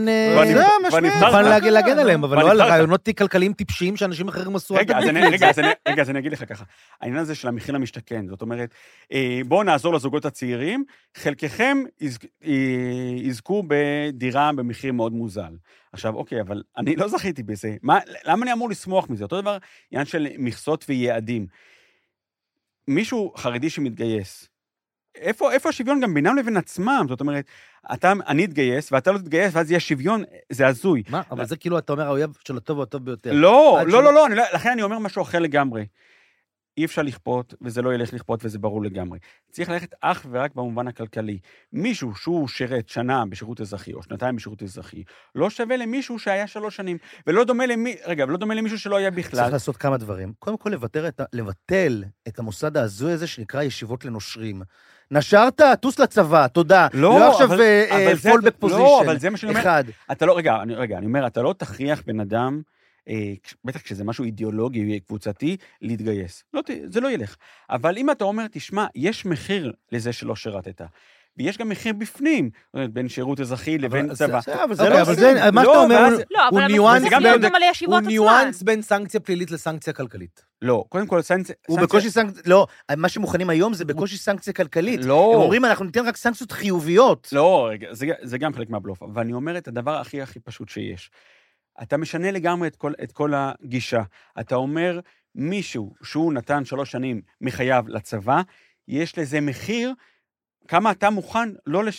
להגן עליהם, אבל לא על רעיונות כלכליים טיפשיים שאנשים אחרים עשו. רגע, אז אני אגיד לך ככה, העניין הזה של המחיר למשתכן, זאת אומרת, בואו נעזור לזוגות הצעירים, חלקכם יזכו בדירה במחיר מאוד מוזל. עכשיו, אוקיי, אבל אני לא זכיתי בזה. למה אני אמור לסמוך מזה? אותו דבר, עניין של מכסות ויעדים. מישהו חרדי שמתגייס, איפה השוויון גם בינם לבין עצמם? זאת אומרת, אני אתגייס, ואתה לא תתגייס, ואז יהיה שוויון, זה הזוי. מה? אבל זה כאילו, אתה אומר, האויב של הטוב הוא הטוב ביותר. לא, לכן אני אומר משהו אחר לגמרי. אי אפשר לכפות, וזה לא ילך לכפות, וזה ברור לגמרי. צריך ללכת אך ורק במובן הכלכלי. מישהו שהוא שירת שנה בשירות אזרחי, או שנתיים בשירות אזרחי, לא שווה למישהו שהיה 3 שנים, ולא דומה למישהו שלא היה בכלל. צריך לעשות כמה דברים. קודם כל, לבטל את המוסד ההזוי הזה שנקרא ישיבות לנושרים. נשרת, טוס לצבא, תודה. לא עכשיו פולבק פוזישן. לא, אבל זה מה שאני אומר. אתה לא, רגע, אני אומר, אתה לא תכריח בן אדם, בטח כשזה משהו אידיאולוגי קבוצתי, להתגייס. זה לא ילך. אבל אם אתה אומר, תשמע, יש מחיר לזה שלא שירתת. ויש גם מחיר בפנים, בין שירות אזרחי לבין צבא. אבל זה, מה שאתה אומר, הוא ניואנס בין סנקציה פלילית לסנקציה כלכלית. לא, קודם כל סנקציה... הוא בקושי סנקציה... לא, מה שמוכנים היום זה בקושי סנקציה כלכלית. לא. הם אומרים, אנחנו ניתן רק סנקציות חיוביות. לא, רגע, זה גם חלק מהבלוף. אבל אני אומר את הדבר הכי פשוט שיש. אתה משנה לגמרי את כל הגישה. אתה אומר, מישהו שהוא נתן 3 שנים מחייו לצבא, יש לזה מחיר, כמה אתה מוכן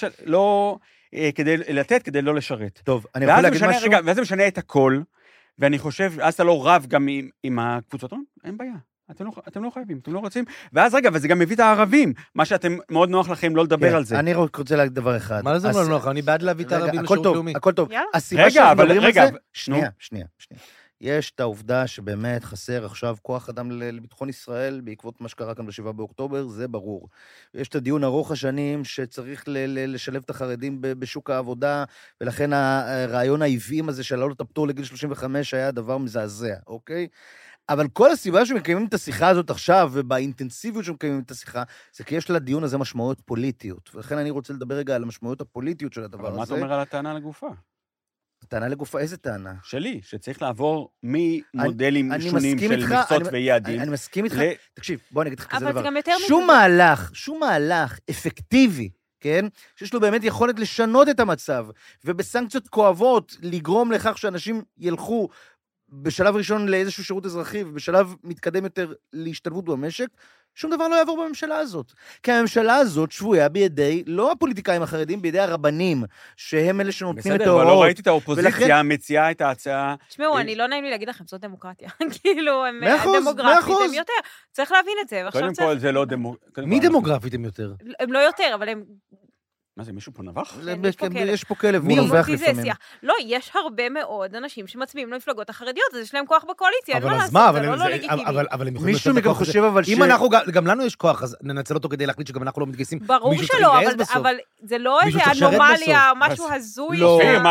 כדי לתת, כדי לא לשרת. טוב, אני יכול להגיד משהו? רגע, ואז זה משנה את הכל, ואני חושב, אז אתה לא רב גם עם הקבוצות, אין בעיה. אתם לא חייבים, אתם לא רוצים, ואז רגע, וזה גם מביא את הערבים, מה שאתם מאוד נוח לכם לא לדבר על זה. אני רוצה להגיד דבר אחד. מה זה לא נוח? אני בעד להביא את הערבים לשירות לאומי. הכל טוב. רגע, שנייה. יש את העובדה שבאמת חסר עכשיו כוח אדם לביטחון ישראל, בעקבות מה שקרה כאן ב7 באוקטובר, זה ברור. יש את הדיון ארוך השנים שצריך לשלב את החרדים בשוק העבודה, ולכן הרעיון העיווים הזה של לעלות הפטור לגיל 35 היה דבר מזעזע, אוקיי? אבל כל הסיבה שמקיימים את השיחה הזאת עכשיו, ובאינטנסיביות שמקיימים את השיחה, זה כי יש לדיון הזה משמעויות פוליטיות. ולכן אני רוצה לדבר רגע על המשמעויות הפוליטיות של הדבר הזה. אבל מה אתה אומר על הטענה לגופה? טענה לגופה, איזה טענה? שלי, שצריך לעבור ממודלים שונים של מכסות ויעדים. אני מסכים איתך. תקשיב, בוא אני אגיד לך כזה דבר. אבל זה גם יותר שום מהלך אפקטיבי, כן? שיש לו באמת יכולת לשנות את המצב, ובסנקציות כואבות לגרום לכך שאנשים ילכו בשלב ראשון לאיזשהו שירות אזרחי, ובשלב מתקדם יותר להשתלבות במשק, שום דבר לא יעבור בממשלה הזאת. כי הממשלה הזאת שבויה בידי, לא הפוליטיקאים החרדים, בידי הרבנים, שהם אלה שנותנים את ההוראות. בסדר, אבל לא ראיתי את האופוזיציה, מציעה את ההצעה. תשמעו, אני לא נעים לי להגיד לכם, זאת דמוקרטיה. כאילו, הם דמוגרפית, הם יותר. צריך להבין את זה. קודם כל זה לא דמוקרטיה. מי דמוגרפית הם יותר? הם לא יותר, אבל הם... מה זה, מישהו פה נבח? יש פה כלב, הוא נובח לפעמים. לא, יש הרבה מאוד אנשים שמצביעים למפלגות החרדיות, אז יש להם כוח בקואליציה, אין מה אבל אז לעשות, מה? זה לא לגיטימי. אבל הם יכולים מישהו מכם חושב אבל אם אנחנו, גם לנו יש כוח, אז ננצל אותו כדי להחליט שגם אנחנו לא מתגייסים. ברור שלא, אבל זה לא איזה אנומליה, משהו הזוי.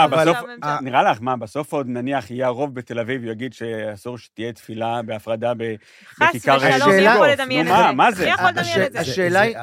נראה לך, מה, בסוף עוד נניח יהיה הרוב בתל אביב, ויגיד שאסור שתהיה תפילה בהפרדה בכיכר חס ושלום, יכול לדמיין את זה. מה זה? יכול לדמיין את זה. השאלה היא...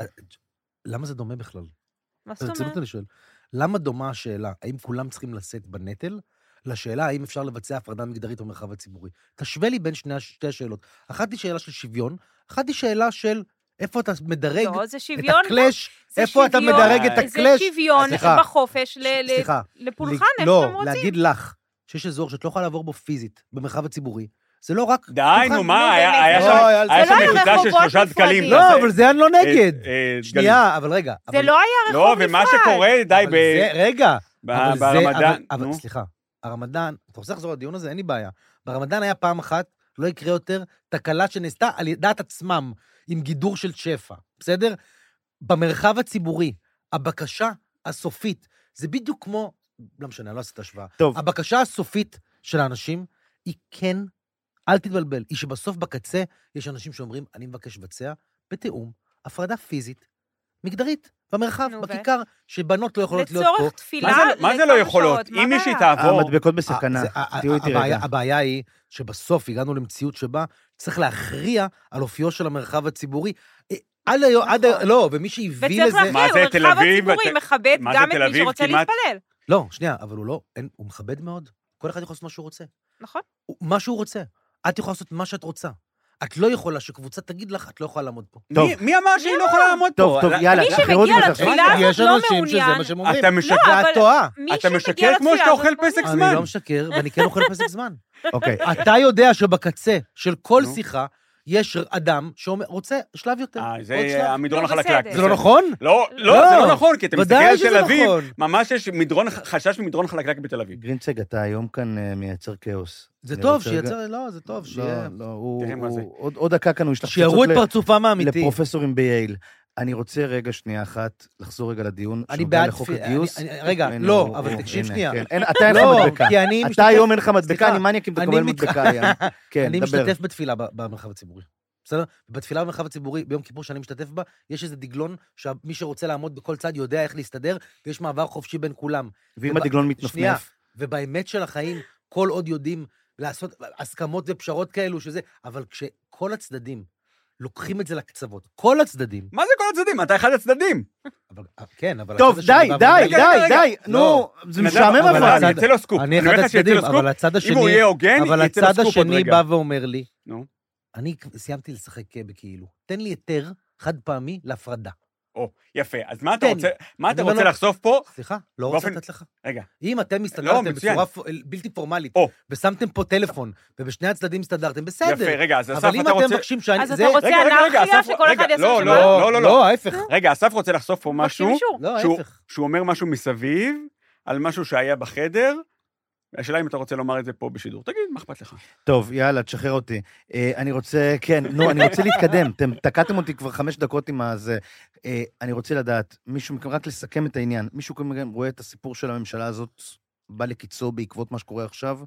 למה זה דומה בכלל? מה זאת אומרת? למה דומה השאלה, האם כולם צריכים לשאת בנטל, לשאלה האם אפשר לבצע הפרדה מגדרית במרחב הציבורי? תשווה לי בין שתי השאלות. אחת היא שאלה של שוויון, אחת היא שאלה של איפה אתה מדרג את הקלש, איפה אתה מדרג את הקלש. זה שוויון בחופש לפולחן, איפה לא, אתם רוצים. להגיד לך שיש אזור שאת לא יכולה לעבור בו פיזית במרחב הציבורי, זה לא רק... די, נו, מה? היה שם מחיצה של 3 דקלים. לא, אבל זה אני לא נגד. שנייה, אבל רגע. זה לא היה רחוב נפרד. לא, ומה שקורה, די רגע. ברמדאן. אבל סליחה, הרמדאן, אתה רוצה לחזור לדיון הזה? אין לי בעיה. ברמדאן היה פעם אחת, לא יקרה יותר, תקלה שנעשתה על דעת עצמם, עם גידור של שפע. בסדר? במרחב הציבורי, הבקשה הסופית, זה בדיוק כמו, לא משנה, אני לא אעשה את השוואה. הבקשה הסופית של האנשים היא כן, אל תתבלבל, היא שבסוף בקצה יש אנשים שאומרים, אני מבקש לבצע בתיאום, הפרדה פיזית, מגדרית, במרחב, בכיכר, שבנות לא יכולות להיות פה. לצורך תפילה, מה זה לא יכולות? אם מישהי תעבור... המדבקות בסכנה, תהיו איתי רגע. הבעיה היא שבסוף הגענו למציאות שבה צריך להכריע על אופיו של המרחב הציבורי, לא, ומי שהביא לזה... וצריך להכריע, המרחב הציבורי מכבד גם את מי שרוצה להתפלל. לא, שנייה, אבל הוא מכבד מאוד. כל אחד יכול לעשות מה שהוא רוצה. נכון. מה שהוא רוצה. את יכולה לעשות מה שאת רוצה. את לא יכולה שקבוצה תגיד לך, את לא יכולה לעמוד פה. מי אמר שהיא לא יכולה לעמוד פה? טוב, יאללה. מי שמגיע לתפילה הזאת לא מעוניין. יש אנשים שזה מה שהם אומרים. אתה משקר, אתה משקר כמו שאתה אוכל פסק זמן. אני לא משקר, ואני כן אוכל פסק זמן. אוקיי. אתה יודע שבקצה של כל שיחה, יש אדם שרוצה שלב יותר. זה המדרון לא, החלקלק. בסדר. זה לא נכון? לא, זה לא נכון, כי אתה מסתכל ודאי על שזה תל אביב, נכון. ממש יש חשש ממדרון חלקלק בתל אביב. גרינצג, אתה היום כאן מייצר כאוס. זה אני טוב רוצה רגע- שיצא, לא, זה טוב, שיהיה... לא, תראה מה זה. עוד דקה כאן הוא ישלח שיראו את פרצופם האמיתי. לפרופסורים בייל. אני רוצה רגע שנייה אחת, לחזור רגע לדיון, אני שנוגע בעד... לחוק הגיוס. רגע, הנה, לא, הוא- אבל הוא- תקשיב הנה, שנייה. כן. אתה אין לך לא, מדבקה. כי אני אתה משתתף- היום אין לך מדבקה, סליחה, אני מניאק אם תקבל אני מדבקה. כן, אני דבר. משתתף בתפילה במרחב הציבורי. בסדר? בתפילה במרחב הציבורי, ביום כיפור שאני משתתף בה, יש איזה דגלון שמי שרוצה לעמוד בכל צד יודע איך להסתדר, ויש מעבר חופשי בין כולם. ואם הדגלון שנייה, מתנפנף. ובאמת של החיים, כל עוד יודעים לעשות הסכמות ופשרות כאלו שזה, אבל כשכל הצדדים לוקחים את זה לקצוות, כל הצדדים, מה זה כל הצדדים? אתה אחד הצדדים. אבל, כן, אבל... טוב, הצד השני די, בא ואומר, די, רגע, די, רגע. די, נו, זה משעמם אבל אבל. אני יצא לו סקופ. אני אומר אחד לך שיצא הצדדים, לו סקופ. אבל הצד השני... אם הוא יהיה הוגן, אבל יצא לו הצד סקופ עוד השני רגע. בא ואומר לי, נו. אני סיימתי לשחק בכאילו. תן לי היתר חד פעמי להפרדה. או, יפה. אז מה אתה תן. רוצה, מה אתה אני אומר רוצה לו- לחשוף פה? סליחה, לא רוצה באופן- לתת לך. רגע. אם אתם לא, הסתדרתם מצוין. בצורה בלתי פורמלית, או. ושמתם פה טלפון, ובשני הצדדים הסתדרתם, בסדר. יפה, רגע, אז אסף אבל אם אתה אתם רוצה... מבקשים שאני... אז זה- אתה רוצה רגע, אנרכיה אסף, שכל רגע, אחד יעשה לא, שם? לא, לא, לא, ההפך. רגע, אסף רוצה לחשוף פה מבקשים משהו, אישור. לא, שהוא- ההפך. שהוא אומר משהו מסביב, על משהו שהיה בחדר, השאלה אם אתה רוצה לומר את זה פה בשידור. תגיד, מה אכפת לך? טוב, יאללה, תשחרר אותי. אני רוצה, כן, נו, אני רוצה להתקדם. אתם תקעתם אותי כבר 5 דקות עם הזה. אני רוצה לדעת, מישהו, רק לסכם את העניין, מישהו כאן רואה את הסיפור של הממשלה הזאת, בא לקיצו בעקבות מה שקורה עכשיו?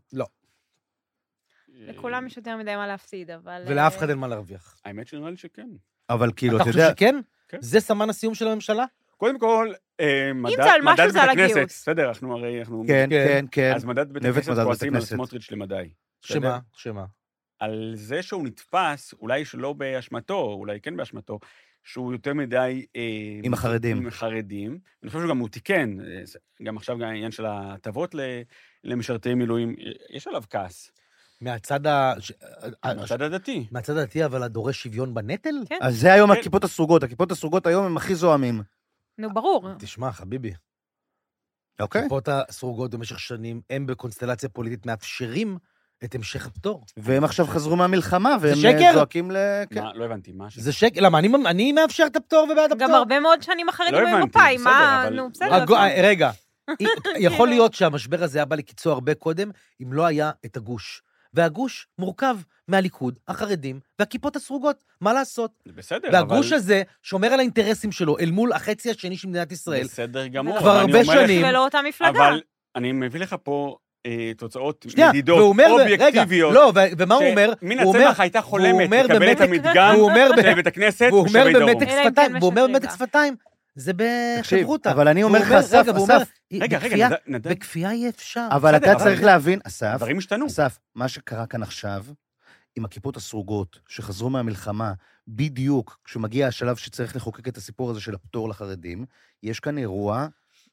לכולם יש יותר מדי מה להפסיד, אבל... ולאף אחד אין מה להרוויח. האמת שנראה לי שכן. אבל כאילו, אתה אתה חושב יודע... שכן? כן. זה סמן הסיום של הממשלה? קודם כל, מדד זה על משהו, מדד זה על בית הכנסת. הגיוס. בסדר, אנחנו הרי... אנחנו- כן, כן. כן, כן. אז מדד בית נבט הכנסת מדד בית כועסים על הכנסת. סמוטריץ' למדי. שמה? שמה? על זה שהוא נתפס, אולי שלא באשמתו, אולי כן באשמתו, שהוא יותר מדי... עם החרדים. עם החרדים. אני חושב שגם הוא תיקן, גם עכשיו גם העניין של ההטבות למשרתי מילואים, יש עליו כעס. מהצד מהצד הדתי. מהצד הדתי, אבל הדורש שוויון בנטל? כן. אז זה היום כן. הכיפות הסרוגות. הכיפות הסרוגות היום הם הכי זוהמים. נו, ברור. תשמע, חביבי, אוקיי? הכיפות הסרוגות במשך שנים, הם בקונסטלציה פוליטית מאפשרים את המשך הפטור. והם עכשיו חזרו מהמלחמה, והם שקר. זועקים ל... כן. מה, לא הבנתי, מה זה שקר, למה? אני מאפשר את הפטור ובעד הפטור. גם הרבה מאוד שנים החרדים לא היו הבנתי, מפאי, בסדר, מה... אבל- נו, בסדר. רגע, יכול להיות שהמשבר הזה היה בא לקיצור הרבה קודם, אם לא היה את הגוש. והגוש מורכב מהליכוד, החרדים והכיפות הסרוגות, מה לעשות? זה בסדר, והגוש הזה שומר על האינטרסים שלו אל מול החצי השני של מדינת ישראל. בסדר גמור. כבר אבל אני הרבה אומר לך- שנים. ולא אותה מפלגה. אבל אני מביא לך פה תוצאות שנייה, מדידות והוא אומר, אובייקטיביות. לא, ומה הוא אומר? שמן הוא אומר- הצמח הייתה והוא חולמת אומר לקבל את במתק- המדגן והוא אומר של בית הכנסת והוא אומר בשבי דרום. במתק אלא אם כן שפתיים, והוא אומר משהו, במתק רגע. שפתיים, זה תקשיב, בחברותה. אבל אני אומר והוא לך, אסף, רגע, והוא אומר, אסף. רגע, בכפייה- נדב, בכפייה אי אפשר. אבל בסדר, אתה אבל- צריך להבין, אסף, דברים השתנו. אסף, מה שקרה כאן עכשיו, עם הכיפות הסרוגות, שחזרו מהמלחמה, בדיוק כשמגיע השלב שצריך לחוקק את הסיפור הזה של הפטור לחרדים, יש כאן אירוע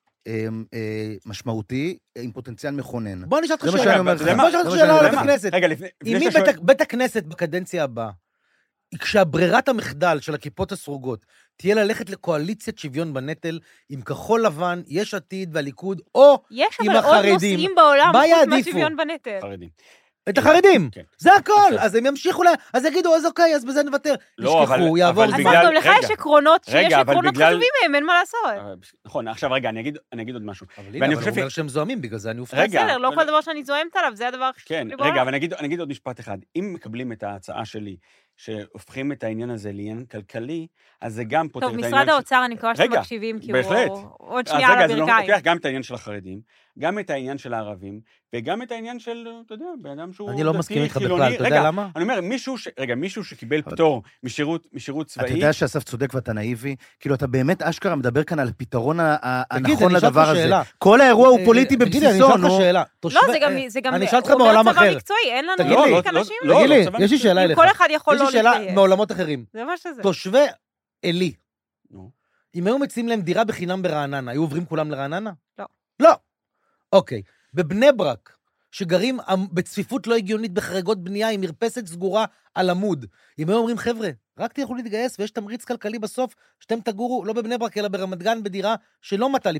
משמעותי עם פוטנציאל מכונן. בוא נשאל אותך זה מה שאלה. שאני אומר לך. בוא נשאל אותך זה מה שאלה שאני על אומר בית לך. הכנסת. רגע, לפני אם שאתה שואל... בית הכנסת בקדנציה הבאה, כשהברירת המחדל של הכיפות הסרוגות תהיה ללכת לקואליציית שוויון בנטל עם כחול לבן, יש עתיד והליכוד, או יש עם אבל עוד החרדים. נושאים בעולם מה חוץ יעדיפו? מהשוויון בנטל. חרדים. את החרדים. כן. זה הכל. יפה. אז הם ימשיכו, אז יגידו, אז אוקיי, אז בזה נוותר. לא, ישכחו, אבל- יעבור. אבל אז בגלל- גם לך רגע. יש עקרונות, שיש רגע, אבל עקרונות בגלל- חשובים מהם, אין מה לעשות. נכון, עכשיו רגע, אני אגיד עוד משהו. אבל ואני הנה, אבל חושב הוא אומר שהם זוהמים, בגלל זה אני הופתע. רגע, בסדר, לא כל דבר שאני זוהמת עליו, זה הדבר הכי כן, חשוב לי בעולם. רגע, אבל אני אגיד עוד משפט אחד. אם מקבלים את ההצעה שלי, שהופכים את העניין הזה לעניין כלכלי, אז זה גם פותר את טוב, העניין... משרד של- האוצר, אני מקווה שאתם רגע, מקשיבים, כי בהחלט. הוא עוד אז שנייה על רגע, זה לא הברכיים. לוקח גם את העניין של החרדים, גם את העניין של הערבים, וגם את העניין של, אתה יודע, בן אדם שהוא אני לא דתי, מסכים איתך חילוני. בכלל, אתה יודע רגע, למה? אני אומר, מישהו שקיבל פטור משירות צבאי... אתה יודע שאסף צודק ואתה נאיבי? כאילו, אתה באמת אשכרה מדבר כאן על הפתרון תגיד, הנכון אני אשאל לדבר אותך הזה. שאלה. כל האירוע הוא פוליטי תגיד לי, אני בבסיסו, אשאל אותך נו. שאלה. לא, זה גם אני אשאל אותך אומר מעולם צבא אחר. מקצועי, אין לנו תגיד לי, מספיק אנשים. לא, תגיד לי, צבא יש לי שאלה אם אליך. כל אחד יכול יש לא לי שאלה להתגייס. מעולמות אחרים. זה מה שזה. תושבי עלי, נו. אם היו מציעים להם דירה בחינם ברעננה, היו עוברים כולם לרעננה? לא. לא. אוקיי. בבני ברק, שגרים בצפיפות לא הגיונית בחריגות בנייה עם מרפסת סגורה על עמוד, אם היו אומרים, חבר'ה, רק תלכו להתגייס ויש תמריץ כלכלי בסוף, שאתם תגורו לא בבני ברק אלא ברמת גן בדירה שלא מתה ליפול.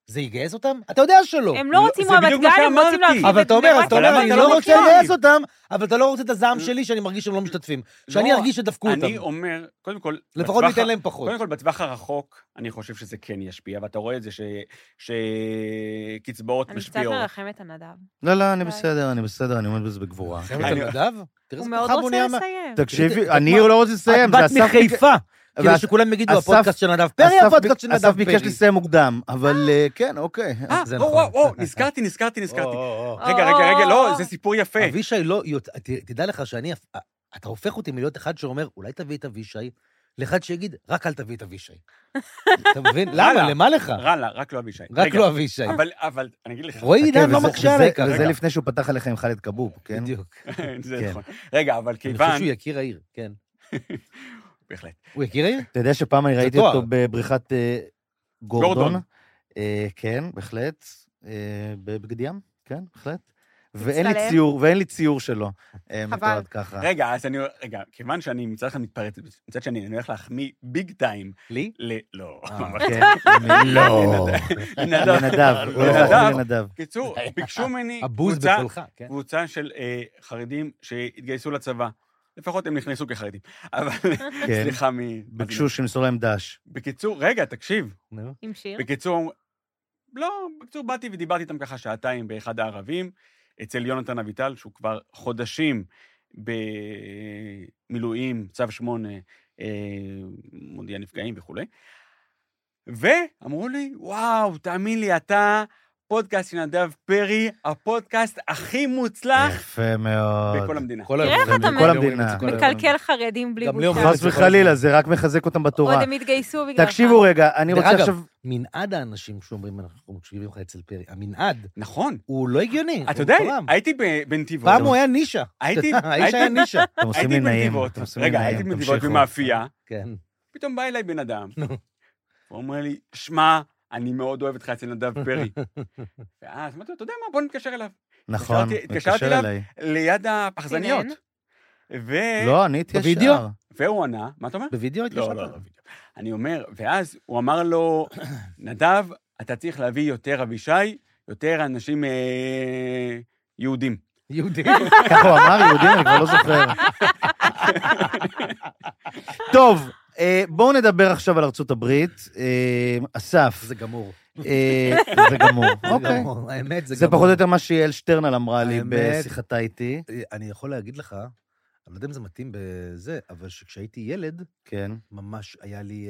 זה יגייס אותם? אתה יודע שלא. הם לא רוצים זה רמת בדיוק מה גן, הם רוצים שאמרתי. להרחיב אבל את אתה אומר, בני ברק. אני אתה לא לא רוצה מקשיב. לגייס אותם, אבל אתה לא רוצה את הזעם שלי שאני מרגיש שהם לא משתתפים. שאני לא, ארגיש שדפקו אותם. אני אומר, קודם כל... לפחות בטווח ניתן להם פחות. קודם כל, בטווח הרחוק, אני חושב שזה כן ישפיע, ואתה רואה את זה שקצבאות אני קצת משפיעות. מרחמת על נדב. לא, אני די. בסדר, אני עומד בזה בגבורה. חבר'ה, אני- נדב? תראה הוא איזה מאוד כוכב הוא רוצה נהיה לסיים. תקשיבי, אני לא רוצה לסיים. את באת זה אסף מחיפה. כדי ואס- שכולם יגידו, אסף- הפודקאסט של נדב פרי, אסף הפודקאסט של נדב אסף פרי. ביקש לסיים מוקדם, אבל כן, אוקיי. זה וואו, נכון. וואו, נזכרתי. או. רגע, לא, זה סיפור יפה. אבישי לא... תדע לך שאני... אתה הופך אותי מלהיות אחד שאומר, אולי תביא את אבישי, לאחד שיגיד, רק אל תביא את אבישי. אתה מבין? למה? למה לך? רע לה, רק לא אבישי. רק רגע, לא אבישי. אבל אני אגיד לך. רועי עידן לא וזה- מקשה וזה- עליי כרגע. וזה לפני שהוא פתח עליך עם חאלד כבוב, כן? בדיוק. זה כן. נכון. רגע, אבל אני חושב כיוון... שהוא יקיר העיר, כן. בהחלט. הוא יקיר העיר? אתה יודע שפעם אני ראיתי תואר. אותו בבריכת גורדון. גורדון. כן, בהחלט. בבגד ים, כן, בהחלט. מצטלם. ואין לי ציור שלו. חבל. מתועד ככה. רגע, כיוון שאני מצד אחד מתפרץ, מצד שני, אני הולך להחמיא ביג טיים. לי? לא. כן. לא. לנדב. הוא הולך להחמיא לנדב. קיצור, ביקשו ממני הבוז בקולך, כן. קבוצה של חרדים שהתגייסו לצבא. לפחות הם נכנסו כחרדים. אבל, כן. סליחה ביקשו שנמסור להם דש. בקיצור, רגע, תקשיב. נו. עם שיר. בקיצור, באתי ודיברתי איתם ככה שעתיים באחד הערבים, אצל יונתן אביטל, שהוא כבר חודשים במילואים, צו 8, מודיע נפגעים וכו'. ואמרו לי, וואו, תאמין לי, אתה פודקאסט של נדב פרי, הפודקאסט הכי מוצלח יפה מאוד. בכל המדינה. תראה איך אתה בכל המדינה. מקלקל חרדים בלי גם לי בושה. אומרים- חס וחלילה, זה רק מחזק אותם בתורה. עוד הם התגייסו בגללך. תקשיבו רגע, אני דרך רוצה אגב, עכשיו... מנעד האנשים שאומרים, אנחנו מקשיבים לך אצל פרי, המנעד נכון. הוא לא הגיוני. אתה הוא יודע, מטורף. הייתי בנתיבות. פעם הוא היה נישה. הייתי- האיש היה נישה. אתם עושים הייתי לי נעים. בנתיבות. אתם עושים לי רגע, נעים, הייתי בנתיבות תמשיכו. במאפייה. כן. פתאום בא אליי בן אדם. נו. הוא אומר לי, שמע, אני מאוד אוהב אותך אצל נדב פרי. ואז אמרתי לו, אתה יודע מה, בוא נתקשר אליו. נכון, התקשרתי מתקשר אליו. אליי. ליד הפחזניות. לא, אני הייתי בווידאו? ישר. והוא ענה, מה אתה אומר? בווידאו התקשרת? לא. אני אומר, ואז הוא אמר לו, נדב, אתה צריך להביא יותר אבישי, יותר אנשים יהודים. יהודי. ככה הוא אמר, יהודים, אני כבר לא זוכר. טוב, בואו נדבר עכשיו על ארצות הברית. אסף, זה גמור. זה גמור. אוקיי. גמור, האמת זה זה גמור. פחות או יותר מה שיעל שטרנל אמרה לי האמת- בשיחתה איתי. אני יכול להגיד לך, אני לא יודע אם זה מתאים בזה, אבל שכשהייתי ילד, כן, ממש היה לי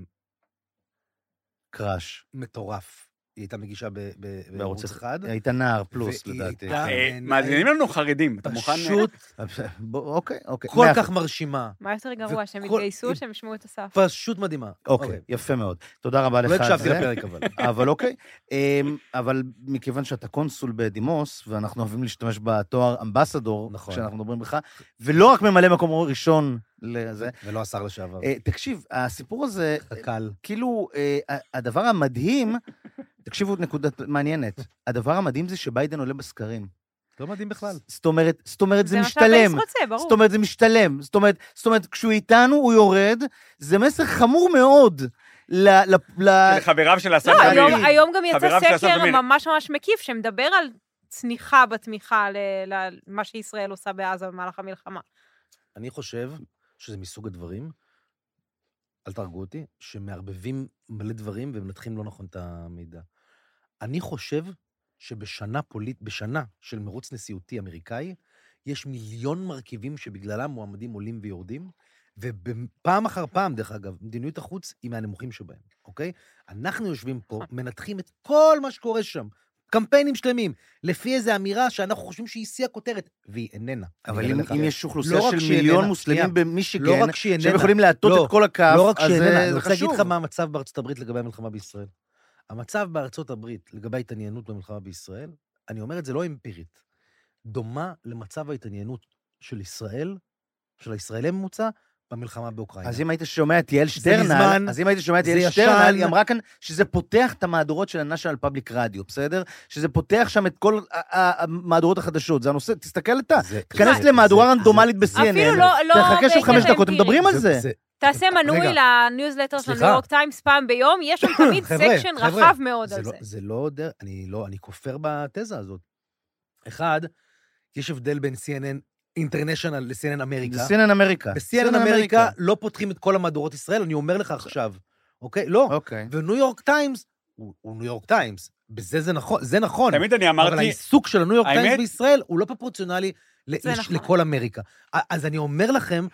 קראש. מטורף. היא הייתה מגישה בערוץ בערוץ אחד. היית נער פלוס, והיא לדעתי. הייתה- מאזינים לנו חרדים, אתה מוכן? פשוט אוקיי. כל מאה כך מרשימה. מה יותר גרוע, שהם וכל- התגייסו, שהם ישמעו את אסף. פשוט מדהימה. אוקיי, יפה מאוד. תודה רבה לך לא על הקשבתי זה. לפרק אבל. אבל אוקיי. אבל מכיוון שאתה קונסול בדימוס, ואנחנו אוהבים להשתמש בתואר אמבסדור, נכון. כשאנחנו מדברים בך, ולא רק ממלא מקום ראשון לזה. ולא השר לשעבר. תקשיב, הסיפור הזה, קל. כאילו, הדבר המדהים, תקשיבו, נקודה מעניינת, הדבר המדהים זה שביידן עולה בסקרים. לא מדהים בכלל. זאת אומרת, זה מה משתלם. שהבייס רוצה, ברור. זאת אומרת, זה משתלם. זאת אומרת, כשהוא איתנו, הוא יורד, זה מסר חמור מאוד חבריו של אסף לא, זמיר. היום גם יצא חבריו של אסף סקר זמיר. ממש מקיף, שמדבר על צניחה בתמיכה למה שישראל עושה בעזה במהלך המלחמה. אני חושב שזה מסוג הדברים, אל תהרגו אותי, שמערבבים מלא דברים ומנתחים לא נכון את המידע. אני חושב שבשנה של מרוץ נשיאותי אמריקאי, יש מיליון מרכיבים שבגללם מועמדים עולים ויורדים, ופעם אחר פעם, דרך אגב, מדיניות החוץ היא מהנמוכים שבהם, אוקיי? אנחנו יושבים פה, מנתחים את כל מה שקורה שם, קמפיינים שלמים, לפי איזו אמירה שאנחנו חושבים שהיא שיא הכותרת, והיא איננה. אבל אני אגלה לך. אם יש אוכלוסייה לא רק של שהיא מיליון איננה, מוסלמים שנייה. במישיגן, לא רק שהיא שהם איננה. יכולים להטות לא, את כל הכף, לא רק אז שאיננה, אני זה רוצה להגיד חשוב. לך מה המצב בארצות הברית לגבי המלחמה בישראל. המצב בארצות הברית לגבי ההתעניינות במלחמה בישראל, אני אומר את זה לא אמפירית, דומה למצב ההתעניינות של ישראל, של הישראלי ממוצע, במלחמה באוקראינה. אז אם היית שומע את יעל מזמן, שטרנל, זה ישן. היא אמרה כאן שזה פותח את המהדורות של ה-National Public Radio, בסדר? שזה פותח שם את כל המהדורות החדשות. זה הנושא, תסתכל אתה, תיכנס למהדורה רנדומלית ב-CNN, אפילו לא תחכה של 5 בקטע דקות, הם אמפירי. מדברים על זה. תעשה מנוי לניוזלטר של ניו יורק טיימס פעם ביום, יש שם תמיד סקשן רחב מאוד על זה. זה לא, אני כופר בתזה הזאת. אחד, יש הבדל בין CNN אינטרנשיונל ל-CNN אמריקה. CNN אמריקה. ב-CNN אמריקה לא פותחים את כל המהדורות ישראל, אני אומר לך עכשיו. אוקיי? לא. אוקיי. וניו יורק טיימס, הוא ניו יורק טיימס. בזה זה נכון. תמיד אני אמרתי... אבל העיסוק של הניו יורק טיימס בישראל הוא לא פרופורציונלי לכל אמריקה. אז אני אומר לכם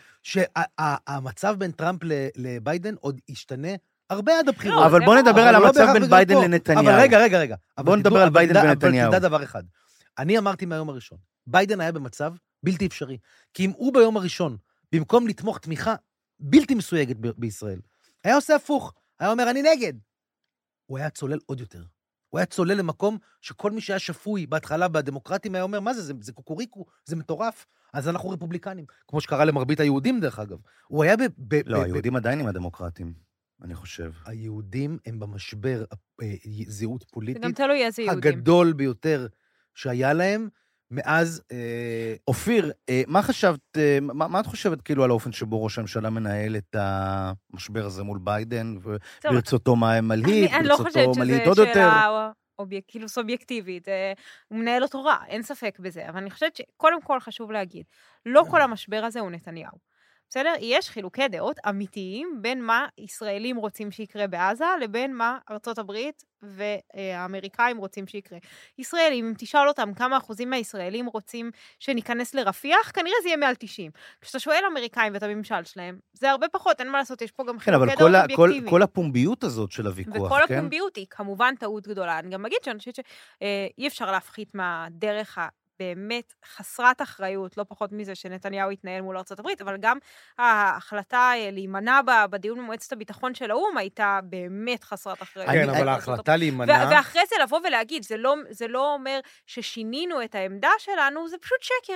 שהמצב בין טראמפ לביידן עוד ישתנה הרבה עד הבחירות. אבל בוא נדבר על המצב בין ביידן לנתניהו. אבל רגע. בוא נדבר על ביידן ונתניהו. אבל תדע דבר אחד. אני אמרתי מהיום הראשון, ביידן היה במצב בלתי אפשרי. כי אם הוא ביום הראשון, במקום לתמוך תמיכה בלתי מסויגת בישראל, היה עושה הפוך. היה אומר, אני נגד. הוא היה צולל עוד יותר. הוא היה צולל למקום שכל מי שהיה שפוי בהתחלה בדמוקרטים היה אומר, מה זה? זה קוקוריקו, זה מטורף. אז אנחנו רפובליקנים, כמו שקרה למרבית היהודים דרך אגב. הוא היה לא, היהודים עדיין עם הדמוקרטים, אני חושב. היהודים הם במשבר זהות פוליטית. זה גם תלוי איזה יהודים. הגדול ביותר שהיה להם, מאז... אופיר, מה את חושבת כאילו על האופן שבו ראש הממשלה מנהל את המשבר הזה מול ביידן, וברצותו מלהיט, ברצותו מלהיט עוד יותר? כאילו סובייקטיבית, הוא מנהל אותו רע, אין ספק בזה, אבל אני חושבת שקודם כל חשוב להגיד, לא כל המשבר הזה הוא נתניהו. בסדר? יש חילוקי דעות אמיתיים בין מה ישראלים רוצים שיקרה בעזה, לבין מה ארצות הברית והאמריקאים רוצים שיקרה. ישראלים, אם תשאל אותם כמה אחוזים מהישראלים רוצים שניכנס לרפיח, כנראה זה יהיה מעל 90. כשאתה שואל אמריקאים ואת הממשל שלהם, זה הרבה פחות, אין מה לעשות, יש פה גם חילוקי דעות אובייקטיביים. כל הפומביות הזאת של הוויכוח, כן? וכל הפומביות היא כמובן טעות גדולה. אני גם אגיד שאני חושבת שאי אפשר להפחית מהדרך באמת חסרת אחריות, לא פחות מזה שנתניהו התנהל מול ארצות הברית, אבל גם ההחלטה להימנע בדיון במועצת הביטחון של האו"ם הייתה באמת חסרת אחריות. כן, אבל ההחלטה להימנע... ואחרי זה לבוא ולהגיד, זה לא אומר ששינינו את העמדה שלנו, זה פשוט שקר.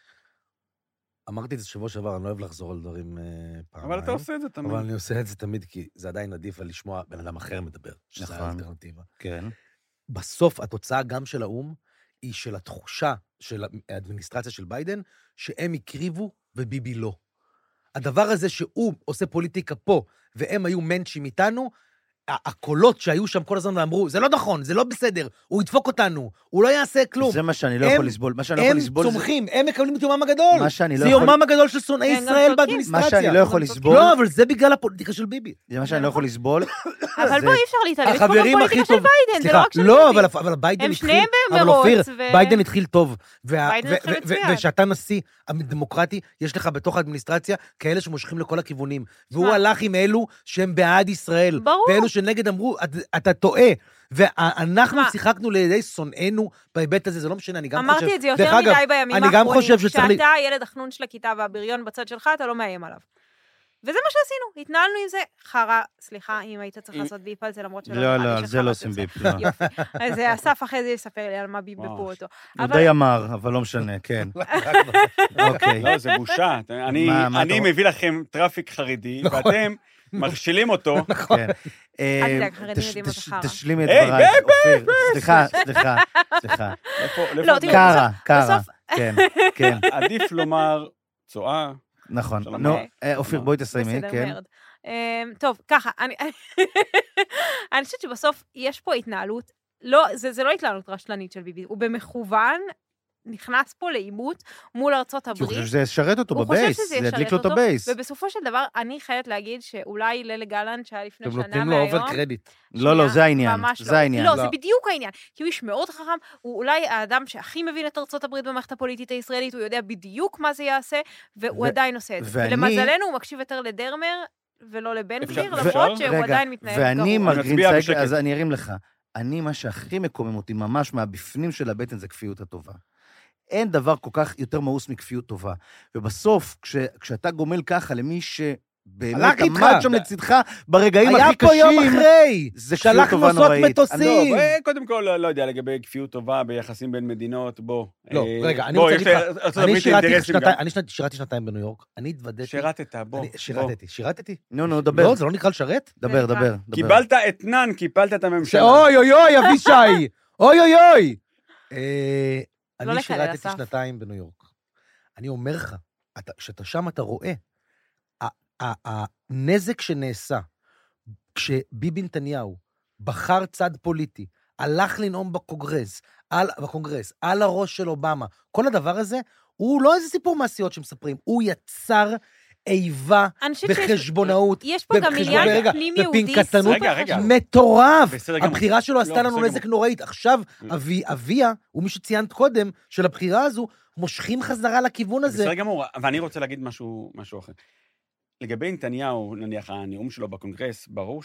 אמרתי את זה שבוע שעבר, אני לא אוהב לחזור על דברים פעמיים. אבל אתה עושה את זה תמיד. אבל אני עושה את זה תמיד, כי זה עדיין עדיף על לשמוע בן אדם אחר מדבר, שזה האלטרנטיבה. כן. בסוף, התוצאה גם של האו"ם, היא של התחושה של האדמיניסטרציה של ביידן, שהם הקריבו וביבי לא. הדבר הזה שהוא עושה פוליטיקה פה, והם היו מנצ'ים איתנו, הקולות שהיו שם כל הזמן ואמרו, זה לא נכון, זה לא בסדר, הוא ידפוק אותנו, הוא לא יעשה כלום. זה מה שאני לא יכול לסבול. הם צומחים, הם מקבלים את יומם הגדול. זה יומם הגדול של שונאי ישראל באדמיניסטרציה. מה שאני לא יכול לסבול... לא, אבל זה בגלל הפוליטיקה של ביבי. זה מה שאני לא יכול לסבול. אבל בוא, אי אפשר להתעלם, יש פה גם פוליטיקה של ביידן, זה לא רק של ביבי. לא, אבל ביידן התחיל... הם שניהם במרוץ. ביידן התחיל טוב. ביידן התחיל מצוין. ושאתה נשיא הדמוקרטי, יש לך בתוך האדמיניסטרציה כאלה שמושכים לכל הכיוונים. והוא הלך עם אלו שהם בעד ישראל. ואלו שנגד אמרו, אתה טועה. ואנחנו שיחקנו לידי שונאינו בהיבט הזה, זה לא משנה, אני גם חושב... אמרתי את זה יותר מדי בימים האחרונים, כשאתה הילד החנון של הכיתה והבריון בצד שלך, אתה לא מאיים עליו. וזה מה שעשינו, התנהלנו עם זה. חרה, סליחה, אם היית צריך לעשות ביפ על זה, למרות שלא... לא, על זה לא עושים ביפ, לא. יופי. אז אסף אחרי זה יספר לי על מה ביפ בפו אותו. הוא די אמר, אבל לא משנה, כן. אוקיי. לא, זה בושה. אני מביא לכם טראפיק חרדי, ואתם מכשילים אותו. נכון. תשלימי את דבריי. אופיר, סליחה. לא, תראה, קרה, כן. עדיף לומר צועה. נכון. אופיר, בואי תסיימי, כן. טוב, ככה, אני חושבת שבסוף יש פה התנהלות, זה לא התנהלות רשלנית של ביבי, הוא במכוון נכנס פה לאימות מול ארצות הברית. הוא חושב שזה ישרת אותו בבייס, זה ידליק לו את הבייס. ובסופו של דבר, אני חייבת להגיד שאולי לילה גלנט, שהיה לפני שנה מהיום... אתם נותנים לו אובר קרדיט. לא, זה העניין. זה העניין. לא, זה בדיוק העניין. כי הוא איש מאוד חכם, הוא אולי האדם שהכי מבין את ארצות הברית במערכת הפוליטית הישראלית, הוא יודע בדיוק מה זה יעשה, והוא עדיין עושה את זה. ולמזלנו, הוא מקשיב יותר לדרמר, ולא לבן גביר, למרות שהוא עדיין מתנהל גרוע. ואני מרגרין צייק, אז אני ארים לך. אני, מה שהכי מקומם אותי, ממש מהבפנים של הבטן, זה כפיות הטובה. אין דבר כל כך יותר מאוס מכפיות טובה. ובסוף, כשאתה גומל ככה למי שבאמת עמד שם לצדך ברגעים הכי קשים, היה פה יום אחרי, זה כפיות טובה נוראית. מטוסים. קודם כל, לא יודע, לגבי כפיות טובה ביחסים בין מדינות, בוא. לא, רגע, אני רוצה להגיד לך, אני שירתי שנתיים בניו יורק, אני התוודעתי. שירתת, בוא. שירתי? נו, דבר. לא, זה לא נקרא לשרת? דבר. קיבלת אתנן, קיבלת את הממשלה. אוי, אבישי. אוי. אני שירתתי שנתיים בניו יורק. אני אומר לך, כשאתה שם אתה רואה, הנזק שנעשה, כשביבי נתניהו בחר צד פוליטי, הלך לנאום בקונגרס, על הראש של אובמה, כל הדבר הזה, הוא לא איזה סיפור מעשיות שמספרים, הוא יצר איבה בחשבונאות, יש פה גם עניין פנים יהודי, בפנקתנות מטורף. הבחירה שלו עשתה לנו נזק נוראית. עכשיו, אביה, ומי שציינת קודם, של הבחירה הזו, מושכים חזרה לכיוון הזה. בסדר גמור, ואני רוצה להגיד משהו אחר. לגבי נתניהו, נניח, הנאום שלו בקונגרס, ברור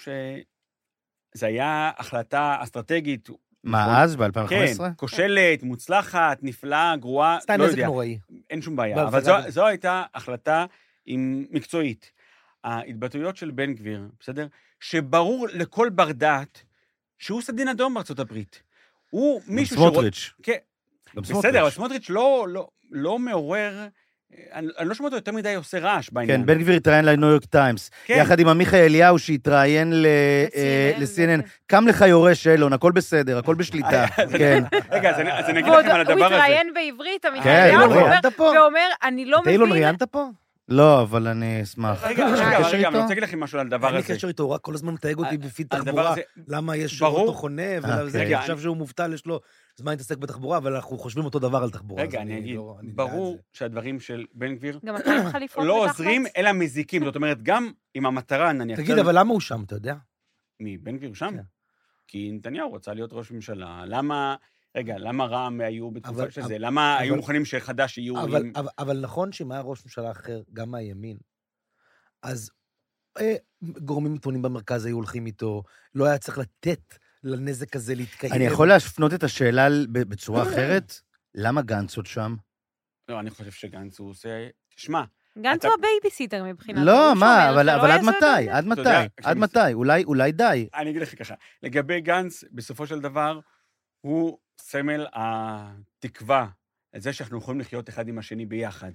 שזה היה החלטה אסטרטגית. מה אז, ב-2015? כן, כושלת, מוצלחת, נפלאה, גרועה, לא יודע. נוראי. אין שום בעיה, אבל זו הייתה החלטה מקצועית. ההתבטאויות של בן גביר, בסדר? שברור לכל בר דעת שהוא עושה דין אדום בארצות הברית. הוא מישהו סמוטריץ'. כן. בסדר, אבל סמוטריץ' לא מעורר, אני לא שומע אותו יותר מדי עושה רעש בעניין. כן, בן גביר התראיין לניו יורק טיימס, יחד עם עמיחי אליהו שהתראיין ל-CNN, קם לך יורש אלון, הכל בסדר, הכל בשליטה. רגע, אז אני אגיד לכם על הדבר הזה. הוא התראיין בעברית, עמיחי אליהו, ואומר, אני לא מבין... טיילון ראיינת פה? לא, אבל אני אשמח. רגע, אני רוצה להגיד לכם משהו על הדבר הזה. אני קשר איתו, הוא רק כל הזמן מתייג אותי בפיד תחבורה, למה יש אוטו חונה, אני חושב שהוא מובטל, יש לו זמן להתעסק בתחבורה, אבל אנחנו חושבים אותו דבר על תחבורה. רגע, אני אגיד, ברור שהדברים של בן גביר לא עוזרים, אלא מזיקים. זאת אומרת, גם עם המטרה, נניח... תגיד, אבל למה הוא שם, אתה יודע? מי, בן גביר שם? כי נתניהו רצה להיות ראש ממשלה. למה רע"מ היו בתקופה של זה? למה היו מוכנים שחדש יהיו... אבל נכון שאם היה ראש ממשלה אחר, גם מהימין, אז גורמים עיתונים במרכז היו הולכים איתו, לא היה צריך לתת לנזק הזה להתקיים. אני יכול להפנות את השאלה בצורה אחרת? למה גנץ עוד שם? לא, אני חושב שגנץ הוא עושה... תשמע... גנץ הוא הבייביסיטר מבחינת... לא, מה, אבל עד מתי? עד מתי? אולי די. אני אגיד לך ככה, לגבי גנץ, בסופו של דבר, הוא סמל התקווה, את זה שאנחנו יכולים לחיות אחד עם השני ביחד.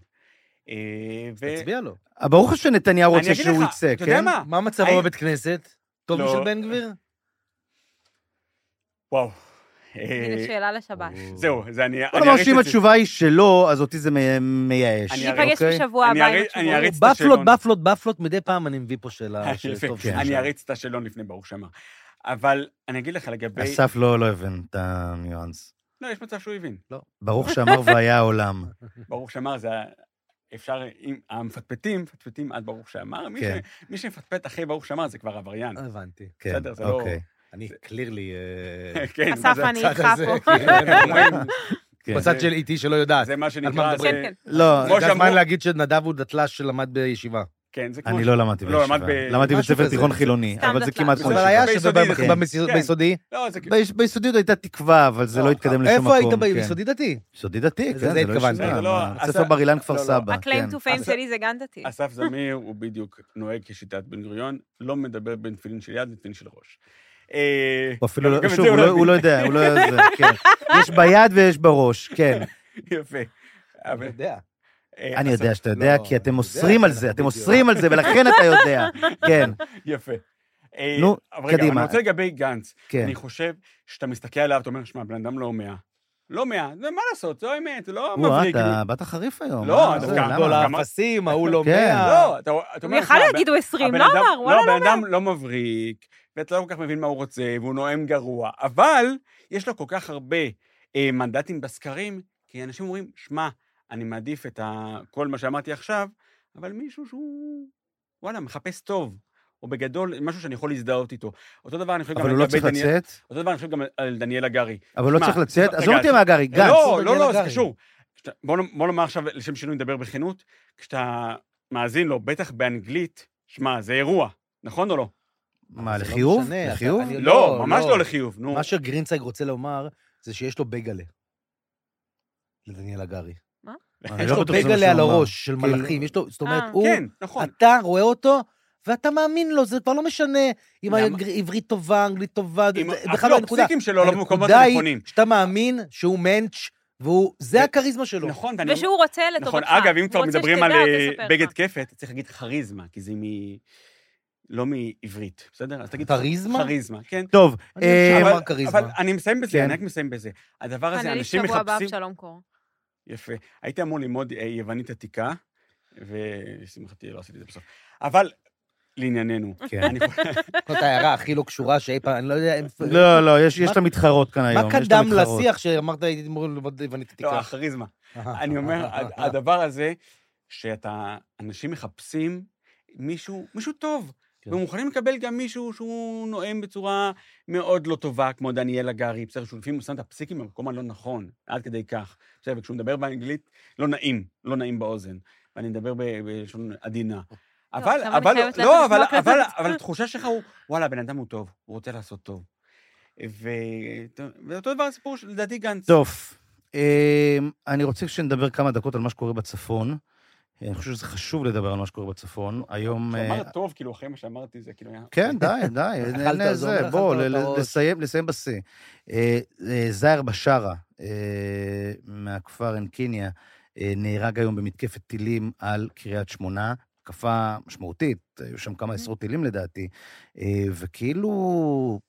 תצביע לו. ברור לך שנתניהו רוצה שהוא יצא, כן? אתה יודע מה? מה מצבו בבית כנסת? טוב משל בן גביר? וואו. הנה שאלה לשבת. זהו, זה אני... בוא נאמר שאם התשובה היא שלא, אז אותי זה מייאש. ניפגש בשבוע הבא עם התשובות. בפלות, מדי פעם אני מביא פה שאלה. אני אריץ את השאלון לפני ברוך שמר. אבל אני אגיד לך לגבי... אסף לא הבין את הניואנס. לא, יש מצב שהוא הבין. ברוך שמר והיה העולם. ברוך שמר זה... אפשר, המפטפטים, מפטפטים עד ברוך שמר, מי שמפטפט אחרי ברוך שמר זה כבר עבריין. הבנתי. בסדר, זה לא... אני קלירלי... אסף, אני איתך פה. בצד של איתי שלא יודעת. זה מה שנקרא... לא, זה הזמן להגיד שנדב הוא דתל"ש שלמד בישיבה. כן, זה כמו... אני לא למדתי בישיבה. למדתי בספר תיכון חילוני, אבל זה כמעט כמו אבל היה ביסודי? ביסודי עוד הייתה תקווה, אבל זה לא התקדם לשום מקום. איפה היית ביסודי דתי? ביסודי דתי, כן, זה התכוונת. ספר בר אילן כפר סבא. ה-claim to fame שלי זה גן דתי. אסף זמיר הוא בדיוק נוהג כשיטת בן גוריון, לא מדבר בין תפילין של יד לתפילין של ראש. אפילו, שוב, הוא לא יודע, יש ביד ויש בראש, כן. יפה. אני יודע. אני יודע שאתה יודע, כי אתם אוסרים על זה, ולכן אתה יודע, כן. יפה. נו, קדימה. אני רוצה לגבי גנץ, אני חושב שאתה מסתכל עליו, אתה אומר, שמע, בן אדם לא 100. לא 100, זה מה לעשות, זו האמת, זה לא מבריק. אתה באת חריף היום. לא, גדול האפסים, ההוא לא 100. לא, הוא יכל להגיד הוא 20, לא אמר, וואלה לא 100. לא, בן אדם לא מבריק, ואתה לא כל כך מבין מה הוא רוצה, והוא נואם גרוע, אבל יש לו כל כך הרבה מנדטים בסקרים, כי אנשים אומרים, שמע, אני מעדיף את כל מה שאמרתי עכשיו, אבל מישהו שהוא, וואלה, מחפש טוב, או בגדול, משהו שאני יכול להזדהות איתו. אותו דבר אני חושב גם... אבל הוא לא צריך לצאת? אותו דבר אני חושב גם על דניאל הגרי. אבל הוא לא צריך לצאת? אז לא מתאים מהגרי, גנץ. לא, זה קשור. בוא נאמר עכשיו, לשם שינוי נדבר בכנות, כשאתה מאזין לו, בטח באנגלית, שמע, זה אירוע, נכון או לא? מה, לחיוב? לא, ממש לא לחיוב. מה שגרינצייג רוצה לומר, זה שיש לו בגלה. לדניאל הגרי. יש לו בגלה על הראש של מלאכים, זאת אומרת, אתה רואה אותו, ואתה מאמין לו, זה כבר לא משנה אם העברית טובה, אנגלית טובה, בכלל לא הנקודה. הפסיקים שלו לא במקומות הנכונים. שאתה מאמין שהוא מנץ' וזה הכריזמה שלו. נכון. ושהוא רוצה לטובתך. נכון, אגב, אם כבר מדברים על בגד כפת, צריך להגיד חריזמה, כי זה לא מעברית, בסדר? אז תגיד חריזמה? חריזמה, כן. טוב, אבל אני מסיים בזה, אני רק מסיים בזה. הדבר הזה, אנשים מחפשים... אני שבוע הבא שלום קור. יפה. הייתי אמור ללמוד יוונית עתיקה, ושמחתי לא עשיתי את זה בסוף. אבל לענייננו. כן. זאת ההערה הכי לא קשורה שאי פעם, אני לא יודע... לא, יש לה מתחרות כאן היום. מה קדם לשיח שאמרת, הייתי מול ובנית תיקח? לא, הכריזמה. אני אומר, הדבר הזה, אנשים מחפשים מישהו טוב, ומוכנים לקבל גם מישהו שהוא נואם בצורה מאוד לא טובה, כמו דניאל הגרי, בסדר, שהוא לפעמים שם את הפסיקים במקום הלא נכון, עד כדי כך. בסדר, וכשהוא מדבר באנגלית, לא נעים באוזן, ואני מדבר בלשון עדינה. אבל התחושה שלך הוא, וואלה, הבן אדם הוא טוב, הוא רוצה לעשות טוב. ואותו דבר הסיפור של לדעתי גנץ. טוב, אני רוצה שנדבר כמה דקות על מה שקורה בצפון. אני חושב שזה חשוב לדבר על מה שקורה בצפון. היום... הוא אמר טוב, כאילו, אחרי מה שאמרתי זה, כאילו... כן, די. בוא, לסיים בשיא. זהר בשארה, מהכפר אנקיניה, נהרג היום במתקפת טילים על קריית שמונה, תקפה משמעותית, היו שם כמה עשרות טילים לדעתי, וכאילו...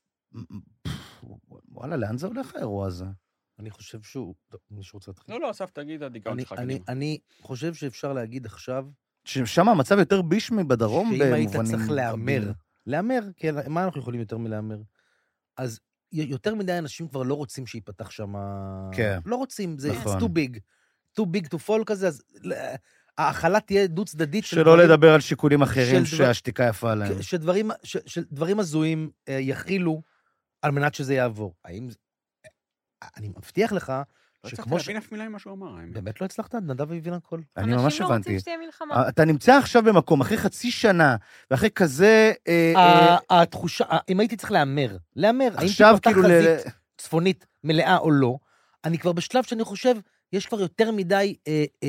וואלה, לאן זה הולך האירוע הזה? אני חושב שהוא... מישהו רוצה להתחיל? לא, אסף, תגיד, הדיכאון שלך קדימה. אני חושב שאפשר להגיד עכשיו... ששם המצב יותר בישמי בדרום במובנים... שאם היית צריך להמר, כי מה אנחנו יכולים יותר מלהמר? אז יותר מדי אנשים כבר לא רוצים שיפתח שם... כן. לא רוצים, זה too big to fall כזה, אז ההחלה תהיה דו צדדית. שלא לדבר על שיקולים אחרים שהשתיקה יפה עליהם. שדברים הזויים יכילו על מנת שזה יעבור. האם... אני מבטיח לך שכמו להבין אף מילה ממה שהוא אמר. באמת לא הצלחת? נדב הבין הכל. אני ממש הבנתי. אנשים לא רוצים שתהיה מלחמה. אתה נמצא עכשיו במקום, אחרי חצי שנה, ואחרי כזה... התחושה, אם הייתי צריך להמר, האם תפתח חזית צפונית מלאה או לא, אני כבר בשלב שאני חושב, יש כבר יותר מדי...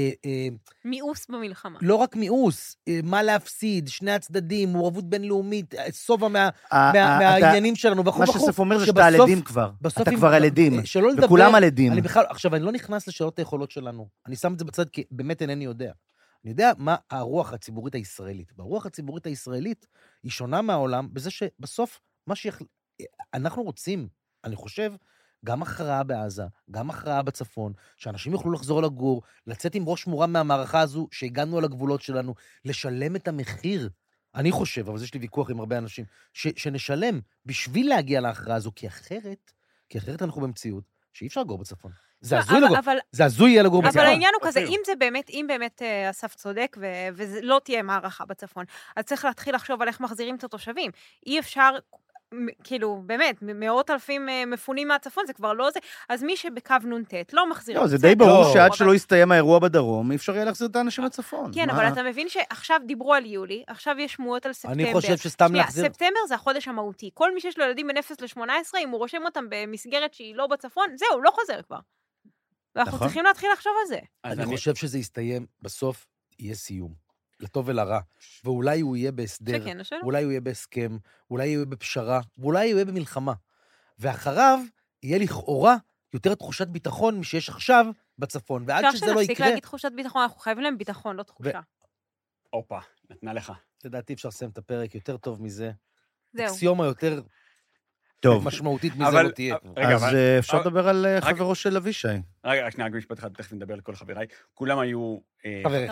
מיאוס במלחמה. לא רק מיאוס, מה להפסיד, שני הצדדים, מעורבות בינלאומית, סובה מהעניינים שלנו, וכו'. מה שסוף אומר זה שאתה על עדים כבר. אתה כבר על עדים, וכולם על עדים. עכשיו, אני לא נכנס לשאלות היכולות שלנו. אני שם את זה בצד, כי באמת אינני יודע. אני יודע מה הרוח הציבורית הישראלית. ברוח הציבורית הישראלית היא שונה מהעולם, בזה שבסוף, אנחנו רוצים, אני חושב, גם הכרעה בעזה, גם הכרעה בצפון, שאנשים יוכלו לחזור לגור, לצאת עם ראש מורם מהמערכה הזו, שהגענו על הגבולות שלנו, לשלם את המחיר, אני חושב, אבל יש לי ויכוח עם הרבה אנשים, שנשלם בשביל להגיע להכרעה הזו, כי אחרת אנחנו במציאות, שאי אפשר לגור בצפון. זה הזוי יהיה לגור בצפון. אבל העניין הוא כזה, אם באמת אסף צודק, ולא תהיה מערכה בצפון, אז צריך להתחיל לחשוב על איך מחזירים את התושבים. אי אפשר... כאילו, באמת, מאות אלפים מפונים מהצפון, זה כבר לא זה, אז מי שבקו נונטט לא מחזיר. לא, זה די ברור שעד שלא יסתיים האירוע בדרום, אי אפשר יהיה להחזיר את האנשים לצפון. כן, אבל אתה מבין שעכשיו דיברו על יולי, עכשיו יש שמועות על ספטמבר. אני חושב שסתם להחזיר... ספטמבר זה החודש המהותי. כל מי שיש לו ילדים בין 0 ל-18, אם הוא רושם אותם במסגרת שהיא לא בצפון, זהו, לא חוזר כבר. ואנחנו צריכים להתחיל לחשוב על זה. אני חושב שזה יסתיים, בסוף יהיה סיום. לטוב ולרע, ואולי הוא יהיה בהסדר, אולי הוא יהיה בהסכם, אולי הוא יהיה בפשרה, ואולי הוא יהיה במלחמה. ואחריו יהיה לכאורה יותר תחושת ביטחון משיש עכשיו בצפון, ועד שזה לא יקרה... אפשר שנפסיק להגיד תחושת ביטחון, אנחנו חייבים להם ביטחון, לא תחושה. אופה, נתנה לך. לדעתי אפשר לסיים את הפרק יותר טוב מזה. זהו. אקסיומה יותר טוב. משמעותית מזה לא תהיה. אז אפשר לדבר על חברו של אבישי. רגע, רק משפט אחד, תכף נדבר על כל חבריי. כולם היו... חבריך.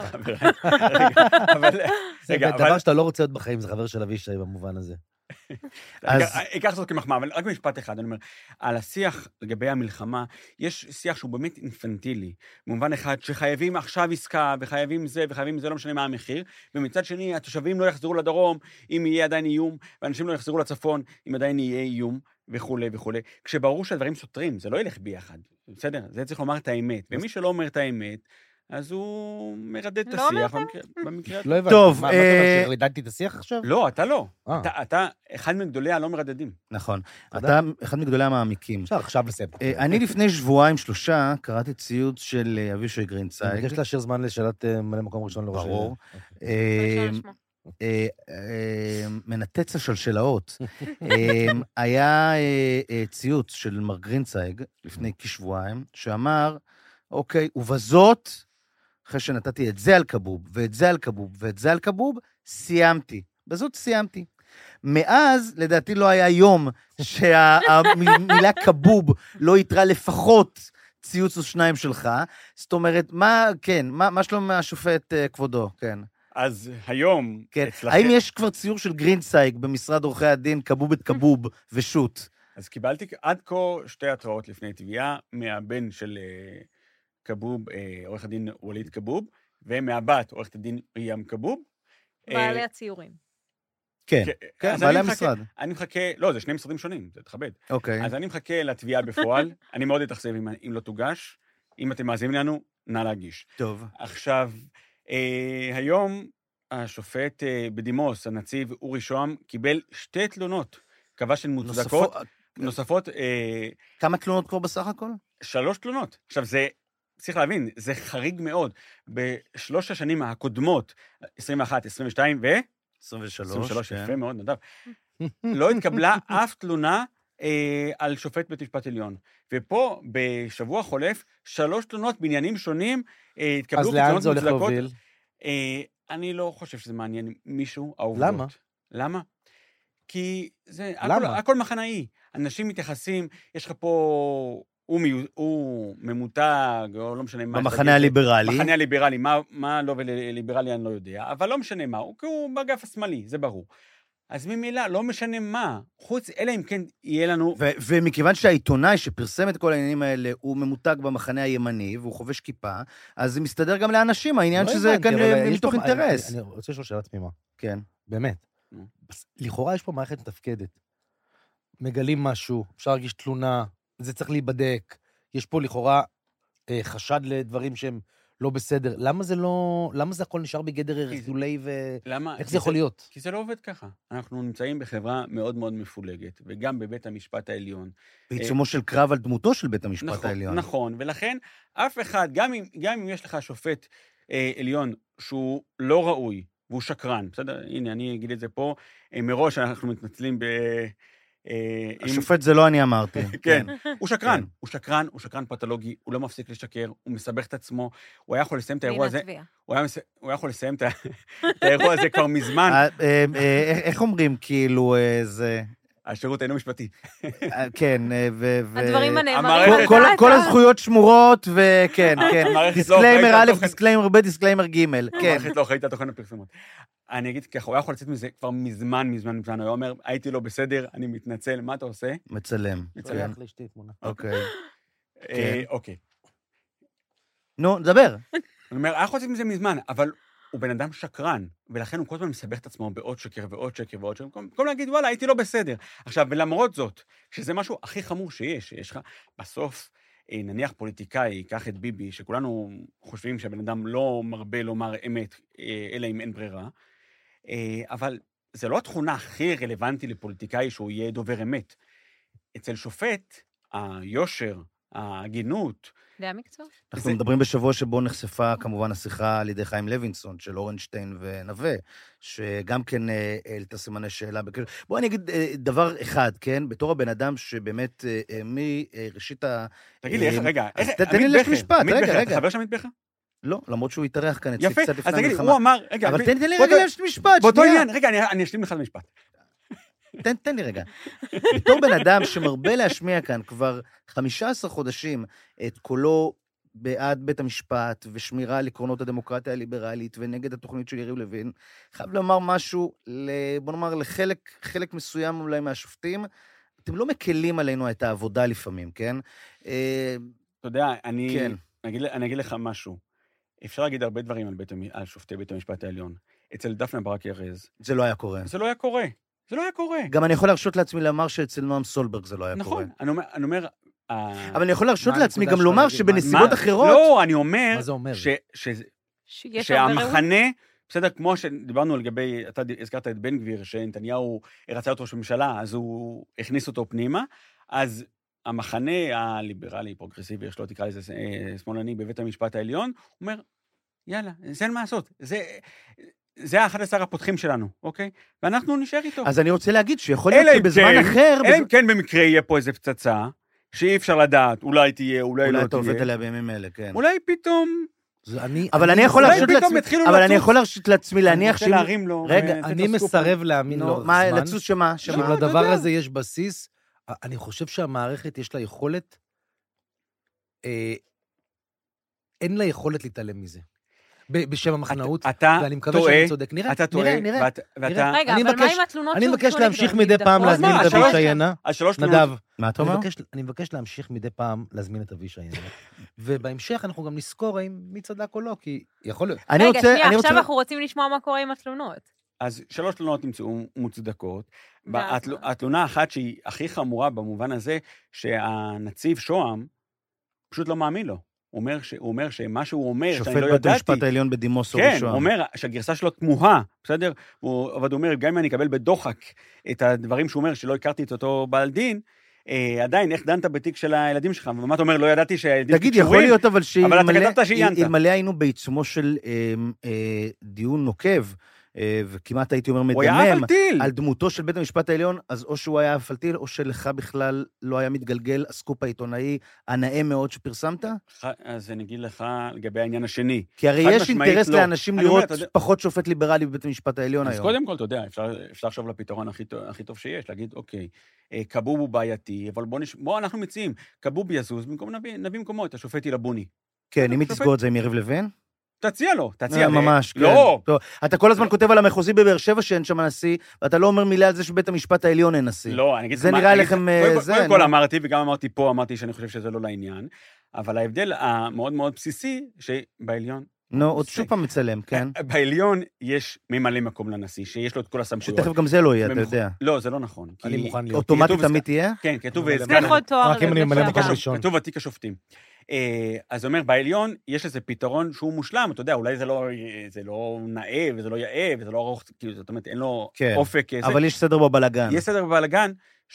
זה דבר שאתה לא רוצה להיות בחיים, זה חבר של אבישי במובן הזה. אקח זאת כמחמאה, אבל רק משפט אחד, אני אומר, על השיח לגבי המלחמה, יש שיח שהוא באמת אינפנטילי, במובן אחד שחייבים עכשיו עסקה, וחייבים זה, לא משנה מה המחיר, ומצד שני, התושבים לא יחזרו לדרום, אם יהיה עדיין איום, ואנשים לא יחזרו לצפון, אם עדיין יהיה איום, וכו' וכו'. כשברור שהדברים סותרים, זה לא ילך ביחד, בסדר? זה צריך לומר את האמת, ומי שלא אומר את האמת, אז הוא מרדד את השיח במקרה. לא הבנתי. טוב, מה אתה אומר, שרדדתי את השיח עכשיו? לא, אתה לא. אתה אחד מגדולי הלא מרדדים. נכון. אתה אחד מגדולי המעמיקים. אפשר עכשיו לסיים. אני לפני 2-3 קראתי ציוץ של אבישי גרינצייג. אני מבקש להשאיר זמן לשאלת מלא מקום ראשון לראש. ברור. מנתץ השלשלאות. היה ציוץ של מר גרינצייג לפני כשבועיים, שאמר, אוקיי, ובזאת, אחרי שנתתי את זה על כבוב, ואת זה על כבוב, ואת זה על כבוב, סיימתי. בזאת סיימתי. מאז, לדעתי לא היה יום שהמילה כבוב לא יתרה לפחות ציוץ או שניים שלך. זאת אומרת, מה שלום השופט כבודו, כן. אז היום, כן. אצלכם... האם יש כבר ציור של גרינסייג במשרד עורכי הדין, כבוב את כבוב ושוט? אז קיבלתי עד כה 2 התראות לפני תביעה, מהבן של כבוב, עורך הדין ווליד כבוב, ומהבת עורכת הדין ריאם כבוב. בעלי הציורים. כן, בעלי המשרד. אני מחכה, לא, זה 2 משרדים שונים, זה תכבד. אוקיי. אז אני מחכה לתביעה בפועל, אני מאוד אתאכזב אם לא תוגש, אם אתם מאזינים לנו, נא להגיש. טוב. עכשיו, היום השופט בדימוס, הנציב אורי שוהם, קיבל 2 תלונות, קבע שהן מוצדקות, נוספות... כמה תלונות כבר בסך הכל? 3 תלונות. עכשיו, זה, צריך להבין, זה חריג מאוד. ב3 השנים הקודמות, 21, 22 ו... 23, יפה מאוד, נדב. לא התקבלה אף תלונה על שופט בית משפט עליון. ופה, בשבוע חולף, 3 תלונות בעניינים שונים התקבלו אז לאן זה הולך להוביל? אני לא חושב שזה מעניין מישהו, העובדות. למה? למה? כי זה, למה? הכל מחנאי. אנשים מתייחסים, יש לך פה, הוא ממותג, או לא משנה מה. במחנה הליברלי. במחנה הליברלי, מה לא וליברלי אני לא יודע, אבל לא משנה מה, הוא באגף השמאלי, זה ברור. אז ממילא, לא משנה מה, חוץ, אלא אם כן יהיה לנו... ומכיוון שהעיתונאי שפרסם את כל העניינים האלה, הוא ממותג במחנה הימני, והוא חובש כיפה, אז זה מסתדר גם לאנשים, העניין שזה כאן מתוך אינטרס. אני רוצה לשאול שאלה תמימה. כן. באמת. לכאורה יש פה מערכת מתפקדת. מגלים משהו, אפשר להגיש תלונה, זה צריך להיבדק, יש פה לכאורה חשד לדברים שהם לא בסדר. למה זה הכל נשאר בגדר רזולי איך זה יכול להיות? כי זה לא עובד ככה. אנחנו נמצאים בחברה מאוד מאוד מפולגת, וגם בבית המשפט העליון. בעיצומו של קרב על דמותו של בית המשפט העליון. נכון, ולכן אף אחד, גם אם יש לך שופט עליון שהוא לא ראוי, והוא שקרן, בסדר? הנה, אני אגיד את זה פה, מראש אנחנו מתנצלים השופט זה לא אני אמרתי. כן, הוא שקרן, הוא שקרן פתולוגי, הוא לא מפסיק לשקר, הוא מסבך את עצמו, הוא היה יכול לסיים את האירוע הזה, הוא היה יכול לסיים את האירוע הזה כבר מזמן. איך אומרים, כאילו, זה... השירות אינו משפטי. כן, הדברים הנאמרים. כל הזכויות שמורות, וכן, כן. דיסקליימר א', דיסקליימר ב', דיסקליימר ג', כן. המערכת לא אחראית על תוכן הפרסומות. אני אגיד ככה, הוא היה יכול לצאת מזה כבר מזמן, הוא אומר, הייתי לא בסדר, אני מתנצל, מה אתה עושה? מצלם. מצלם לאשתי תמונה. אוקיי. נו, דבר. אני אומר, היה יכול לצאת מזה מזמן, אבל הוא בן אדם שקרן, ולכן הוא כל הזמן מסבך את עצמו בעוד שקר ועוד שקר ועוד שקר, במקום להגיד, וואלה, הייתי לא בסדר. עכשיו, ולמרות זאת, שזה משהו הכי חמור שיש לך, בסוף, נניח פוליטיקאי, קח את ביבי, שכולנו חושבים שהבן אדם לא מרבה לומר אמת, אלא אם אין ברירה, אבל זה לא התכונה הכי רלוונטית לפוליטיקאי שהוא יהיה דובר אמת. אצל שופט, היושר, ההגינות, זה המקצוע. אנחנו מדברים בשבוע שבו נחשפה כמובן השיחה על ידי חיים לוינסון, של אורנשטיין ונווה, שגם כן העלתה סימני שאלה. בואו אני אגיד דבר אחד, כן? בתור הבן אדם שבאמת מראשית ה... תגיד לי, רגע, תן לי לך משפט, רגע. אתה חבר של עמית בכר? לא, למרות שהוא התארח כאן אצלי קצת לפני המלחמה. יפה, אז תגיד לי, הוא אמר, רגע... אבל תן לי רגע להשלים משפט, באותו עניין, רגע, אני אשלים לך משפט. תן לי רגע. בתור בן אדם שמרבה להשמיע כאן כבר 15 חודשים את קולו בעד בית המשפט ושמירה על עקרונות הדמוקרטיה הליברלית ונגד התוכנית של יריב לוין, חייב לומר משהו, בוא נאמר, לחלק מסוים אולי מהשופטים, אתם לא מקלים עלינו את העבודה לפעמים, כן? אתה יודע, אני אגיד לך משהו. אפשר להגיד הרבה דברים על שופטי בית המשפט העליון. אצל דפנה ברק ארז. זה לא היה קורה. זה לא היה קורה. גם אני יכול להרשות לעצמי לומר שאצל נועם סולברג זה לא היה קורה. נכון, אני אומר... אבל אני יכול להרשות לעצמי גם לומר שבנסיבות אחרות... לא, אני אומר... מה זה אומר? שהמחנה, בסדר, כמו שדיברנו לגבי, אתה הזכרת את בן גביר, שנתניהו רצה את ראש הממשלה, אז הוא הכניס אותו פנימה, אז המחנה הליברלי, פרוגרסיבי, יש לו תקרא לזה שמאלני בבית המשפט העליון, הוא אומר, יאללה, זה אין מה לעשות, זה ה-11 הפותחים שלנו, אוקיי? ואנחנו נשאר איתו. אז אני רוצה להגיד שיכול להיות שבזמן אחר... אלא אם כן במקרה יהיה פה איזה פצצה, שאי אפשר לדעת, אולי תהיה, אולי לא תהיה. אולי אתה עובד עליה בימים אלה, כן. אולי פתאום... אבל אני יכול להרשות לעצמי להניח שאם... רגע, אני מסרב להאמין לאורך זמן. מה, לצוץ שמה? שלדבר הזה יש בסיס. אני חושב שהמערכת יש לה יכולת אין לה יכולת להתעלם מזה. בשם המחנאות, אתה ואני מקווה טועה, שאני צודק. נראה, אתה טועה, נראה. ואתה... רגע, אני אבל מה מבקש- עם התלונות אני מבקש שהוגשו להמשיך נגדו? מדי פעם נבדקות? להזמין מה, את השלוש- אבישי עינה. השלוש תלונות... נדב, מה אתה אומר? אני מבקש להמשיך מדי פעם להזמין את אבישי עינה. ובהמשך אנחנו גם נזכור האם מי צדק או לא, כי יכול להיות. אני רגע, רוצה... שנייה, אני עכשיו רוצה... אנחנו רוצים לשמוע מה קורה עם התלונות. אז 3 תלונות נמצאו מוצדקות. ואז מה? התלונה האחת שהיא הכי חמורה במובן הזה, שהנציב שוהם פשוט לא מאמין לו. הוא אומר שמה שהוא אומר, שאני שופט לא בית ידעתי... המשפט העליון בדימוס אורי כן, שוהם. הוא אומר שהגרסה שלו תמוהה, בסדר? אבל הוא אומר, גם אם אני אקבל בדוחק את הדברים שהוא אומר, שלא הכרתי את אותו בעל דין, עדיין, איך דנת בתיק של הילדים שלך? ומה אתה אומר, לא ידעתי שהילדים תגיד, יכול להיות אבל אבל אתה כתבת שעיינת. שאלמלא היינו בעיצומו של דיון נוקב, וכמעט הייתי אומר הוא היה מדמם, אבל טיל. על דמותו של בית המשפט העליון, אז או שהוא היה אפלטיל, או שלך בכלל לא היה מתגלגל הסקופ העיתונאי הנאה מאוד שפרסמת? אז אני אגיד לך לגבי העניין השני. כי הרי חד יש משמעית אינטרס לא. לאנשים אני אומר, לראות אתה יודע- פחות שופט ליברלי בבית המשפט העליון אז היום. קודם כל, אתה יודע, אפשר לחשוב לפתרון הכי טוב שיש, להגיד, אוקיי, כבוב הוא בעייתי, אבל בוא אנחנו מציעים, כבוב יזוז, במקום נביא במקומו את השופט אילבוני. כן, אם היא שופט- תסגור את זה עם יריב לוין? תציע לו, תציע. ממש, כן. לא, טוב, אתה כל הזמן כותב על המחוזי בבאר שבע שאין שם נשיא, ואתה לא אומר מילה על זה שבית המשפט העליון אין נשיא. לא, אני אגיד לך זה מה- נראה אני אגיד לכם, לך- זה, קודם כל נו. אמרתי, וגם אמרתי פה, אמרתי שאני חושב שזה לא לעניין, אבל ההבדל המאוד מאוד בסיסי, שבעליון, נו, עוד שוב פעם מצלם, כן? בעליון יש ממלא מקום לנשיא, שיש לו את כל הסמכויות. שתכף גם זה לא יהיה, אתה יודע. לא, זה לא נכון. אני כי- מוכן להיות. אוטומטית כתוב- תמיד תהיה? כן, כתוב אבל סגן... צריך עוד תואר. רק אם אני ממלא לשעבר. מקום ראשון. כתוב ותיק השופטים. אז זה אומר, בעליון יש איזה פתרון שהוא מושלם, אתה יודע, אולי זה לא נאה, וזה לא יאה, וזה לא ארוך, כאילו, זאת אומרת, אין לו כן, אופק. זה. אבל יש סדר בבלגן. יש סדר בבלגן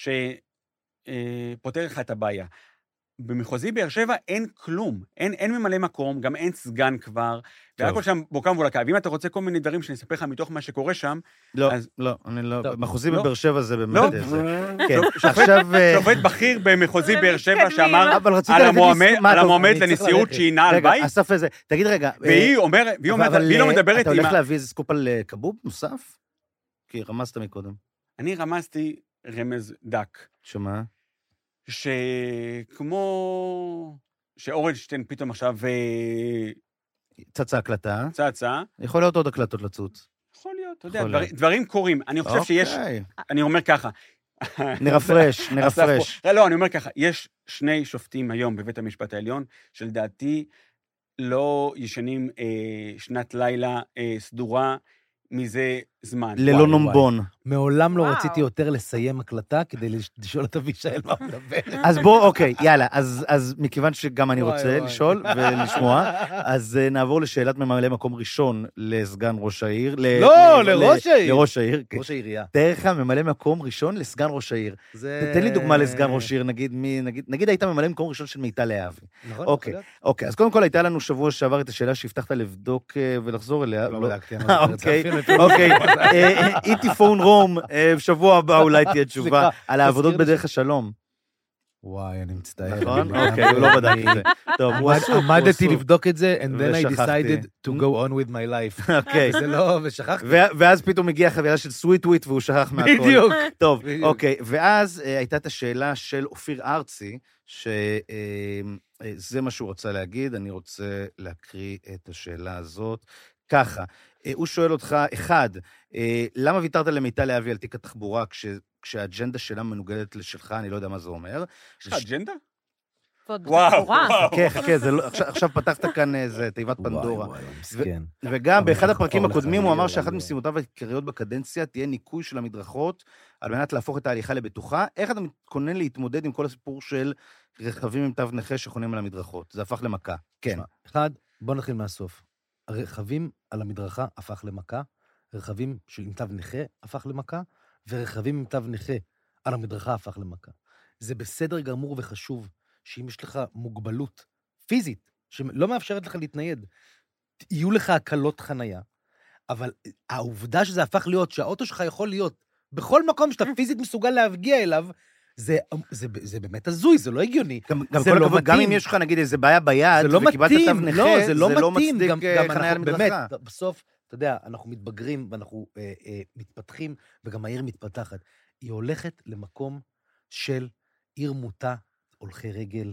שפותר לך את הבעיה. במחוזי באר שבע אין כלום, אין ממלא מקום, גם אין סגן כבר, והכל שם בוקם ובולקה. ואם אתה רוצה כל מיני דברים שאני אספר לך מתוך מה שקורה שם, לא, אז- לא, אני לא, טוב, מחוזי לא. בבאר שבע זה באמת... לא, זה. כן, שופט- עכשיו... שופט בכיר במחוזי באר שבע מתקדמים. שאמר אבל רצית על לתת לי... מה, על טוב, המועמד אני צריך לנשיאות ללכת. שהיא נעה על רגע, בית, אסף איזה... תגיד רגע... והיא אומרת, והיא לא מדברת אתה עם... הולך להביא איזה סקופ על כבוב נוסף? כי רמזת מקודם. אני רמזתי רמז דק, שמה? שכמו שאורנשטיין פתאום עכשיו צצה הקלטה. צצה, יכול להיות עוד הקלטות לצוץ. יכול להיות, אתה יודע, יכול להיות. דברים קורים. אני חושב שיש, אוקיי. אני אומר ככה. נרפרש, נרפרש. אסף פה- לא, אני אומר ככה, יש 2 שופטים היום בבית המשפט העליון, שלדעתי לא ישנים שנת לילה סדורה מזה זמן. ללא וואי, נומבון. מעולם לא וואו. רציתי יותר לסיים הקלטה כדי לשאול את אבישי על מה הוא מדבר. אז בוא, אוקיי, יאללה, אז מכיוון שגם אני וואי, רוצה וואי. לשאול ולשמוע, אז נעבור לשאלת ממלא מקום ראשון לסגן ראש העיר. לא, לראש העיר. לראש העיר, כן. ראש העירייה. תאר לך ממלא מקום ראשון לסגן ראש העיר. תן לי דוגמה לסגן ראש עיר, נגיד היית ממלא מקום ראשון של מיטל להבי. נכון, אוקיי. יכול להיות. אוקיי, אז קודם כל הייתה לנו שבוע שעבר את השאלה שהבטחת לבדוק ולחזור אליה. לא בדקתי, אני לא זוכר את זה אוקיי, אפילו. אוקיי. איטי פון רום, שבוע הבא אולי תהיה תשובה סליחה, על העבודות תזכיר לי בדרך השלום. וואי, אני מצטער. נכון? אוקיי, הוא לא בדק את זה. טוב, הוא עסוק, הוא עמדתי עסוק. לבדוק את זה, and then I ושכחתי. decided to go on with my life. אוקיי. זה לא, ושכחתי. ואז פתאום הגיעה חבילה של סוויט וויט והוא שכח מהכל. בדיוק. טוב, בדיוק. אוקיי. ואז הייתה את השאלה של אופיר ארצי, שזה מה שהוא רצה להגיד, אני רוצה להקריא את השאלה הזאת. ככה, הוא שואל אותך, אחד, למה ויתרת למיטל להבי על תיק התחבורה כשהאג'נדה שלה מנוגדת לשלך, אני לא יודע מה זה אומר. יש לך אג'נדה? ועוד וואו, בתחבורה. חכה, חכה, זה לא- עכשיו פתחת כאן איזה תיבת פנדורה. וואי, מסכן. וגם באחד הולך הפרקים לך הקודמים הוא אמר יאללה, שאחת יאללה. משימותיו העיקריות בקדנציה תהיה ניקוי של המדרכות, על מנת להפוך את ההליכה לבטוחה. איך אתה מתכונן להתמודד עם כל הסיפור של רכבים עם תו נכה שחונים על המדרכות? זה הפך למכה. כן. תשמע, אחד, בוא נתחיל מהסוף. הרכבים על המדרכה הפך למכה, רכבים עם תו נכה הפך למכה, ורכבים עם תו נכה על המדרכה הפך למכה. זה בסדר גמור וחשוב שאם יש לך מוגבלות פיזית, שלא מאפשרת לך להתנייד, יהיו לך הקלות חנייה, אבל העובדה שזה הפך להיות, שהאוטו שלך יכול להיות בכל מקום שאתה פיזית מסוגל להגיע אליו, זה באמת הזוי, זה לא הגיוני. גם זה כל לא הכבוד, גם מתאים. אם יש לך נגיד איזה בעיה ביד, זה לא וקיבלת מתאים, תו נכה, לא, זה לא מתאים. מצדיק גם חניה על אנחנו, באמת, מדרכה. בסוף, אתה יודע, אנחנו מתבגרים ואנחנו מתפתחים, וגם העיר מתפתחת. היא הולכת למקום של עיר מוטה, הולכי רגל,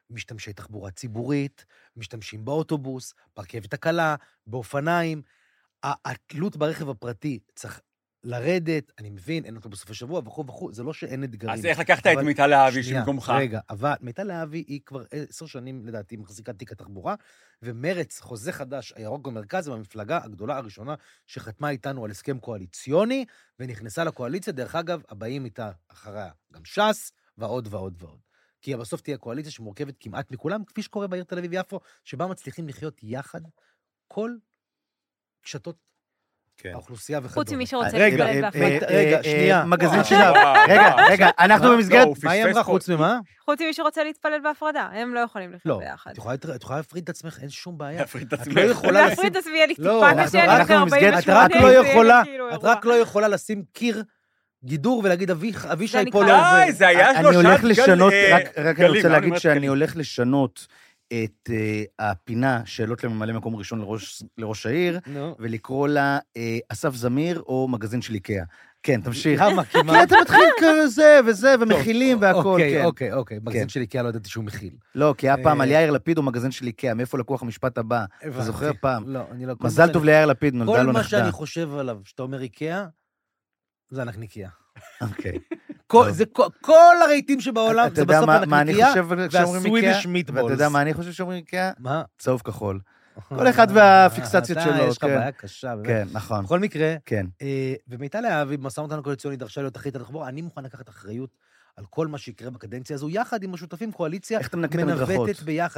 משתמשי תחבורה ציבורית, משתמשים באוטובוס, ברכבת הקלה, באופניים. התלות ברכב הפרטי צריך לרדת, אני מבין, אין אותו בסופי שבוע, וכו', זה לא שאין אתגרים. אז איך לקחת את מיטל להבי שבמקומך? רגע, אבל מיטל להבי היא כבר 10 שנים, לדעתי, מחזיקה תיק התחבורה, ומרץ, חוזה חדש, הירוק במרכז, המפלגה הגדולה הראשונה, שחתמה איתנו על הסכם קואליציוני, ונכנסה לקואליציה, דרך אגב, הבאים איתה אחריה גם ש"ס, ועוד ועוד ועוד. כי בסוף תהיה קואליציה שמורכבת כמעט מכולם, כפי שקורה בעיר תל אביב-יפו, שבה מצליחים לחיות יחד כל קשתות האוכלוסייה וכדומה. חוץ ממי שרוצה רגע, להתפלט בהפרדה. רגע, שנייה, מגזין וואו, שלה. וואו, רגע, אנחנו במסגרת... מה היא אמרה חוץ ממה? חוץ ממי שרוצה להתפלט בהפרדה, הם לא יכולים לחיות לא, ביחד. את יכולה להפריד את עצמך, אין שום בעיה. להפריד את את עצמך. לא יכולה לשים... להפריד את עצמי, יהיה לי לא, טיפה אנחנו- קשה, אנחנו אני במסגרת- את רק לא יכולה, כאילו את אירוע. רק לא יכולה לשים קיר גידור ולהגיד אבישי ואני פה כבר- לא די, זה היה אני הולך שלושה לשנות, רק אני גלים, רוצה להגיד אומרת שאני גלים? הולך לשנות את הפינה, שאלות לממלא מקום ראשון לראש העיר, נו. ולקרוא לה אסף זמיר או מגזין של איקאה. כן, תמשיך. למה? כי אתה מתחיל כזה וזה, ומכילים והכל, כן. אוקיי. מגזין של איקאה לא ידעתי שהוא מכיל. לא, כי היה פעם על יאיר לפיד או מגזין של איקאה, מאיפה לקוח המשפט הבא? אתה זוכר פעם? לא, אני לא... מזל טוב ליאיר לפיד, נולדה כל לו מה נכדה. שאני חושב עליו, שאתה אומר איקאה, זה הנקניקיה. אוקיי. כל הרהיטים שבעולם, אתה זה יודע בסוף מה אני הנקניקיה, חושב כשאומרים איקאה? והסווידיש מיטבולס. ואתה יודע מה אני חושב שאומרים איקאה? מה? צהוב כחול. כל אחד והפיקסציות שלו, יש לך כן. בעיה קשה, באמת. כן, נכון. בכל מקרה, כן. ומיטל להבי, במשא ומתן הקואליציוני, דרשה להיות אחראית התחבורה, אני מוכן לקחת אחריות על כל מה שיקרה בקדנציה הזו, יחד עם השותפים, קואליציה איך אתה מנקה את המדרכות? מנווטת ביחד.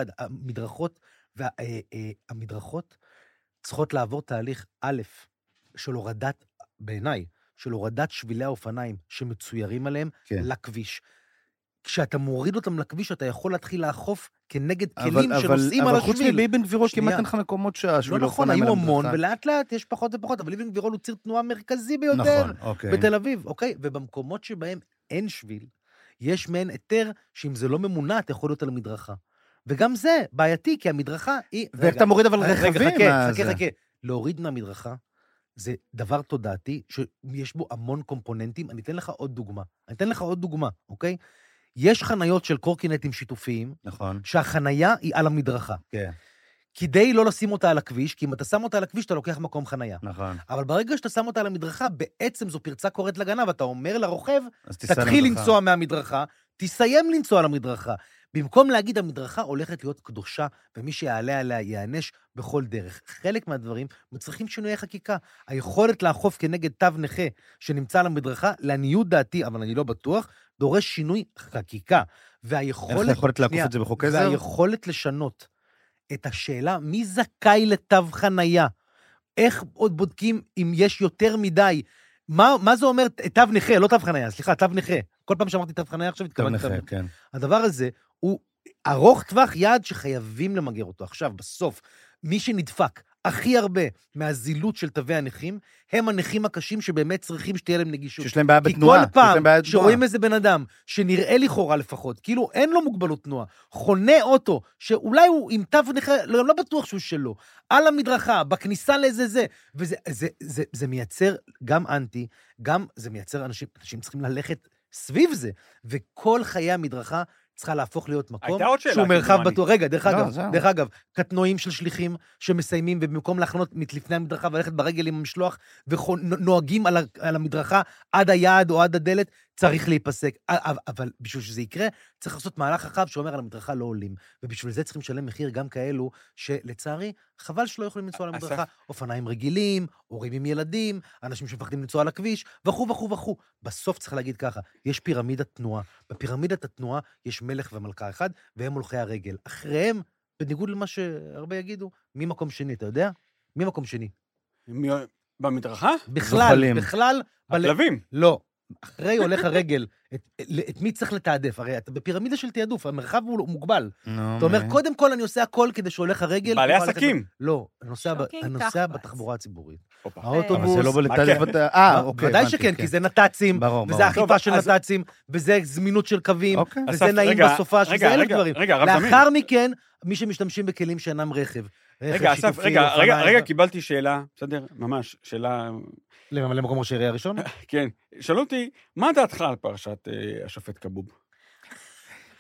המדרכות צריכות לעבור תהליך א', של הורדת, בעיניי, של הורדת שבילי האופניים שמצוירים עליהם כן. לכביש. כשאתה מוריד אותם לכביש, אתה יכול להתחיל לאכוף כנגד אבל- כלים שנוסעים על אבל חוץ השביל. מבן גבירות שנייה. כמעט אין לך מקומות שהשביל לא נכון, אופניים היו על המון, המדרכה. ולאט לאט יש פחות ופחות, אבל אבן גבירול הוא ציר תנועה מרכזי ביותר נכון, אוקיי. בתל אביב, אוקיי? ובמקומות שבהם אין שביל, יש מעין היתר שאם זה לא ממונע, אתה יכול להיות על המדרכה. וגם זה בעייתי, כי המדרכה היא... ואיך אתה מוריד אבל רכבים? רגע, מה זה? חכה. להוריד מהמדרכה זה דבר תודעתי שיש בו המון קומפוננטים. אני אתן לך עוד דוגמה, אוקיי? יש חניות של קורקינטים שיתופיים, נכון, שהחנייה היא על המדרכה. כן, כדי לא לשים אותה על הכביש, כי אם אתה שם אותה על הכביש, אתה לוקח מקום חנייה. נכון. אבל ברגע שאתה שם אותה על המדרכה, בעצם זו פרצה קוראת לגנב, ואתה אומר לרוכב, אז תיסע תתחיל למדרכה. לנסוע מהמדרכה, תסיים לנסוע על המדרכה. במקום להגיד, המדרכה הולכת להיות קדושה, ומי שיעלה עליה יענש בכל דרך. חלק מהדברים מצריכים שינויי חקיקה. היכולת לאכוף כנגד תו נכה שנמצא על המדרכה, לעניות דעתי, אבל אני לא בטוח, דורש שינוי חקיקה. איך אתה יכולת לעקוף את זה בחוק עזר? והיכולת לשנות את השאלה, מי זכאי לתו חנייה? איך עוד בודקים אם יש יותר מדי? מה זה אומר תו נכה? לא תו חנייה, סליחה, תו נכה. כל פעם שאמרתי תו חנייה עכשיו, טוב התכוונתי נכה, כן. הדבר הזה הוא ארוך טווח יעד שחייבים למגר אותו. עכשיו, בסוף, מי שנדפק הכי הרבה מהזילות של תווי הנכים, הם הנכים הקשים שבאמת צריכים שתהיה להם נגישות. שיש להם בעיה בתנועה. כי כל פעם שרואים איזה בן אדם, שנראה לכאורה לפחות, כאילו אין לו מוגבלות תנועה, חונה אוטו, שאולי הוא עם תו נכה, לא בטוח שהוא שלו, על המדרכה, בכניסה לאיזה זה, וזה מייצר גם אנטי, גם זה מייצר אנשים צריכים ללכת סביב זה, וכל חיי המדרכה צריכה להפוך להיות מקום הייתה עוד שאלה, שהוא מרחב כמדומני. בטוח. רגע, זהו. דרך אגב, קטנועים של שליחים שמסיימים, ובמקום להחנות לפני המדרכה וללכת ברגל עם המשלוח, ונוהגים על המדרכה עד היעד או עד הדלת, צריך להיפסק. אבל בשביל שזה יקרה, צריך לעשות מהלך רחב שאומר על המדרכה לא עולים. ובשביל זה צריכים לשלם מחיר גם כאלו, שלצערי, חבל שלא יכולים לנסוע על המדרכה. אופניים רגילים, הורים עם ילדים, אנשים שמפחדים לנסוע על הכביש, וכו'. בסוף צריך להגיד ככה, יש פירמידת תנועה. בפירמידת התנועה יש מלך ומלכה אחד, והם הולכי הרגל. אחריהם, בניגוד למה שהרבה יגידו, מי מקום שני, אתה יודע? מי מקום שני? במדרכה? בכלל... הכלבים. לא. אחרי הולך הרגל, את מי צריך לתעדף? הרי אתה בפירמידה של תעדוף, המרחב הוא מוגבל. אתה אומר, קודם כל אני עושה הכל כדי שהולך הרגל... בעלי עסקים. לא, הנוסע בתחבורה הציבורית. אבל זה לא בלתעדף... אוקיי. ודאי שכן, כי זה נת"צים, וזה אכיפה של נת"צים, וזה זמינות של קווים, וזה נעים בסופה, שזה אלף דברים. לאחר מכן, מי שמשתמשים בכלים שאינם רכב. רגע, אסף, רגע, קיבלתי שאלה, בסדר? ממש, שאלה... לממלא מקום ראש העירייה הראשון? כן. שאלו אותי, מה דעתך על פרשת השופט כבוב?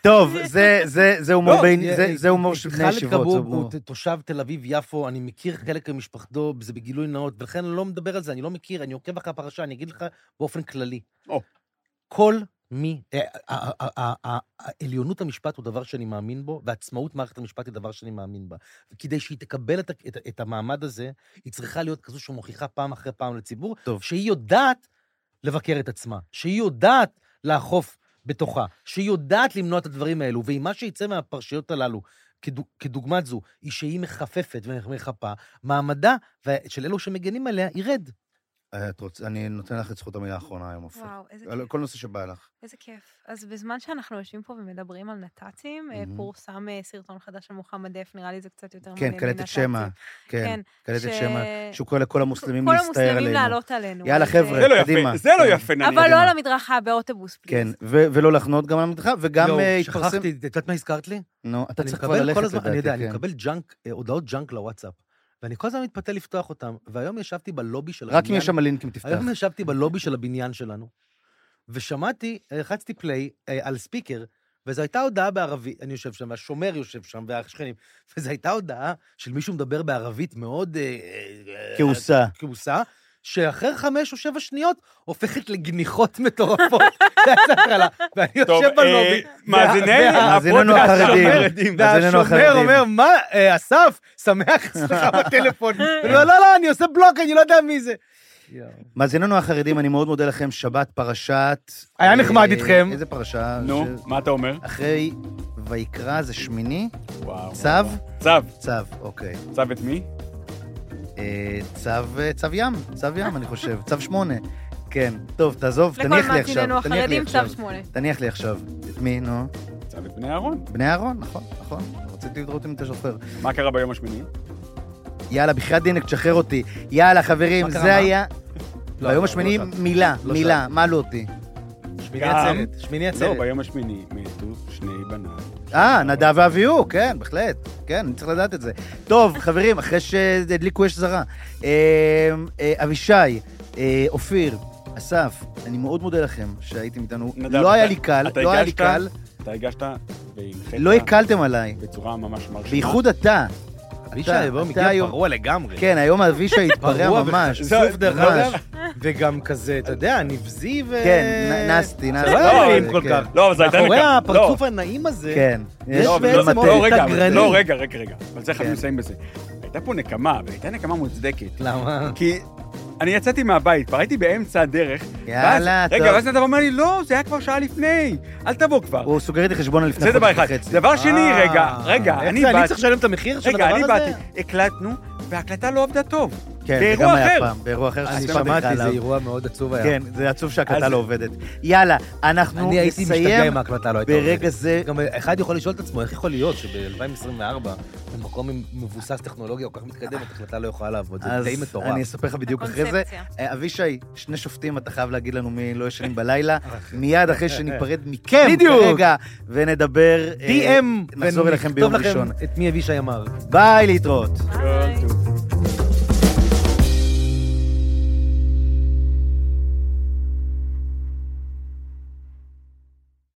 טוב, זה הומור זה הומור של בני ישיבות. חאלד כבוב הוא תושב תל אביב-יפו, אני מכיר חלק ממשפחתו, זה בגילוי נאות, ולכן אני לא מדבר על זה, אני לא מכיר, אני עוקב אחרי הפרשה, אני אגיד לך באופן כללי. כל מי, העליונות המשפט הוא דבר שאני מאמין בו, ועצמאות מערכת המשפט היא דבר שאני מאמין בה. וכדי שהיא תקבל את המעמד הזה, היא צריכה להיות כזו שמוכיחה פעם אחרי פעם לציבור, שהיא יודעת לבקר את עצמה, שהיא יודעת לאכוף בתוכה, שהיא יודעת למנוע את הדברים האלו, ואם מה שיצא מהפרשיות הללו, כדוגמת זו, היא שהיא מחפפת ומחפה, מעמדה של אלו שמגנים עליה ירד. אני נותן לך את זכות המילה האחרונה היום. וואו, איזה כיף. כל נושא שבא לך. איזה כיף. אז בזמן שאנחנו יושבים פה ומדברים על נת"צים, פורסם סרטון חדש של מוחמד דף, נראה לי זה קצת יותר כן, קלטת שמה. כן, קלטת שמה. שהוא קורא לכל המוסלמים להסתער עלינו. כל המוסלמים לעלות עלינו. יאללה, חבר'ה, קדימה. זה לא יפה, אבל לא על המדרכה, באוטובוס, פליז. כן, ולא לחנות גם על המדרכה, וגם התפרסם... שכחתי, את יודעת מה הזכרת לי? נו, אתה צריך כבר ללכת לדעתי. אני יודע, אני מקבל הודעות ג'אנק לוואטסאפ. ואני כל הזמן מתפתה לפתוח אותם, והיום ישבתי בלובי של הבניין. רק אם יש שם לינקים תפתח. היום ישבתי בלובי של הבניין שלנו, ושמעתי, לחצתי פליי על ספיקר, וזו הייתה הודעה בערבית, אני יושב שם, והשומר יושב שם, והשכנים, וזו הייתה הודעה של מישהו מדבר בערבית מאוד... כעוסה, שאחרי 5 או 7 שניות הופכת לגניחות מטורפות. ואני יושב בלובי, מאזיננו החרדים. והשומר אומר, מה, אסף, שמח אצלך בטלפון. לא, אני עושה בלוק, אני לא יודע מי זה. מאזיננו החרדים, אני מאוד מודה לכם, שבת פרשת... היה נחמד איתכם. איזה פרשה? נו, מה אתה אומר? אחרי ויקרא זה שמיני? וואו. צו, אוקיי. צו את מי? צו ים, אני חושב, צו 8. כן, טוב, תעזוב, תניח לי עכשיו. לכל מאזיננו החרדים, צו 8. תניח לי עכשיו. את מי, נו? צו את בני אהרון. בני אהרון, נכון. רציתי לדרות אם אתה זוכר. מה קרה ביום השמיני? יאללה, בחייאת דינק, תשחרר אותי. יאללה, חברים, זה היה... ביום השמיני, מילה, מה לא אותי? שמיני עצרת. לא, ביום השמיני מתו 2 בנות. נדב ואביהו, כן, בהחלט. כן, אני צריך לדעת את זה. טוב, חברים, אחרי שהדליקו אש זרה. אבישי, אופיר, אסף, אני מאוד מודה לכם שהייתם איתנו. לא היה לי קל, אתה הגשת לא הקלתם עליי. בצורה ממש מרשימה. בייחוד אתה. אבישי, היום הגיע פרוע לגמרי. כן, היום אבישי התפרע ממש. סוף דרך. וגם כזה, אתה יודע, נבזי ו... כן, נסתי. לא נעים כל כך. לא, אבל זה הייתה מאחורי הפרצוף הנעים הזה, כן. יש בעצם עוד תגרנים. לא, רגע. אבל זה חייבים לסיים בזה. הייתה פה נקמה, והייתה נקמה מוצדקת. למה? כי אני יצאתי מהבית, כבר הייתי באמצע הדרך. יאללה, טוב. רגע, ואז נדב אומר לי, לא, זה היה כבר שעה לפני, אל תבוא כבר. הוא סוגר איתי חשבון על לפני זה דבר אחד. דבר שני, רגע, אני צריך לשלם את המחיר של הדבר הזה? רגע, אני באתי, הקלטנו, וההקלטה לא עבדה טוב. כן, זה גם היה פעם, באירוע אחר אני שמעתי, זה אירוע מאוד עצוב היה. כן, זה עצוב שההקלטה לא עובדת. יאללה, אנחנו אני הייתי משתגע אם ההקלטה לא הייתה עובדת. ברגע זה... גם אחד יכול לשאול את עצמו, איך יכול להיות שב-2024, במקום מבוסס טכנולוגיה כל כך מתקדמת, ההקלטה לא יכולה לעבוד, זה די מטורף. אני אספר לך בדיוק אחרי זה. אבישי, 2 שופטים, אתה חייב להגיד לנו מי לא ישנים בלילה, מיד אחרי שניפרד מכם כרגע, ונדבר, DM, נחזור אליכם ביום ראשון. את מי אבישי אמר. ביי, להתראות. ביי.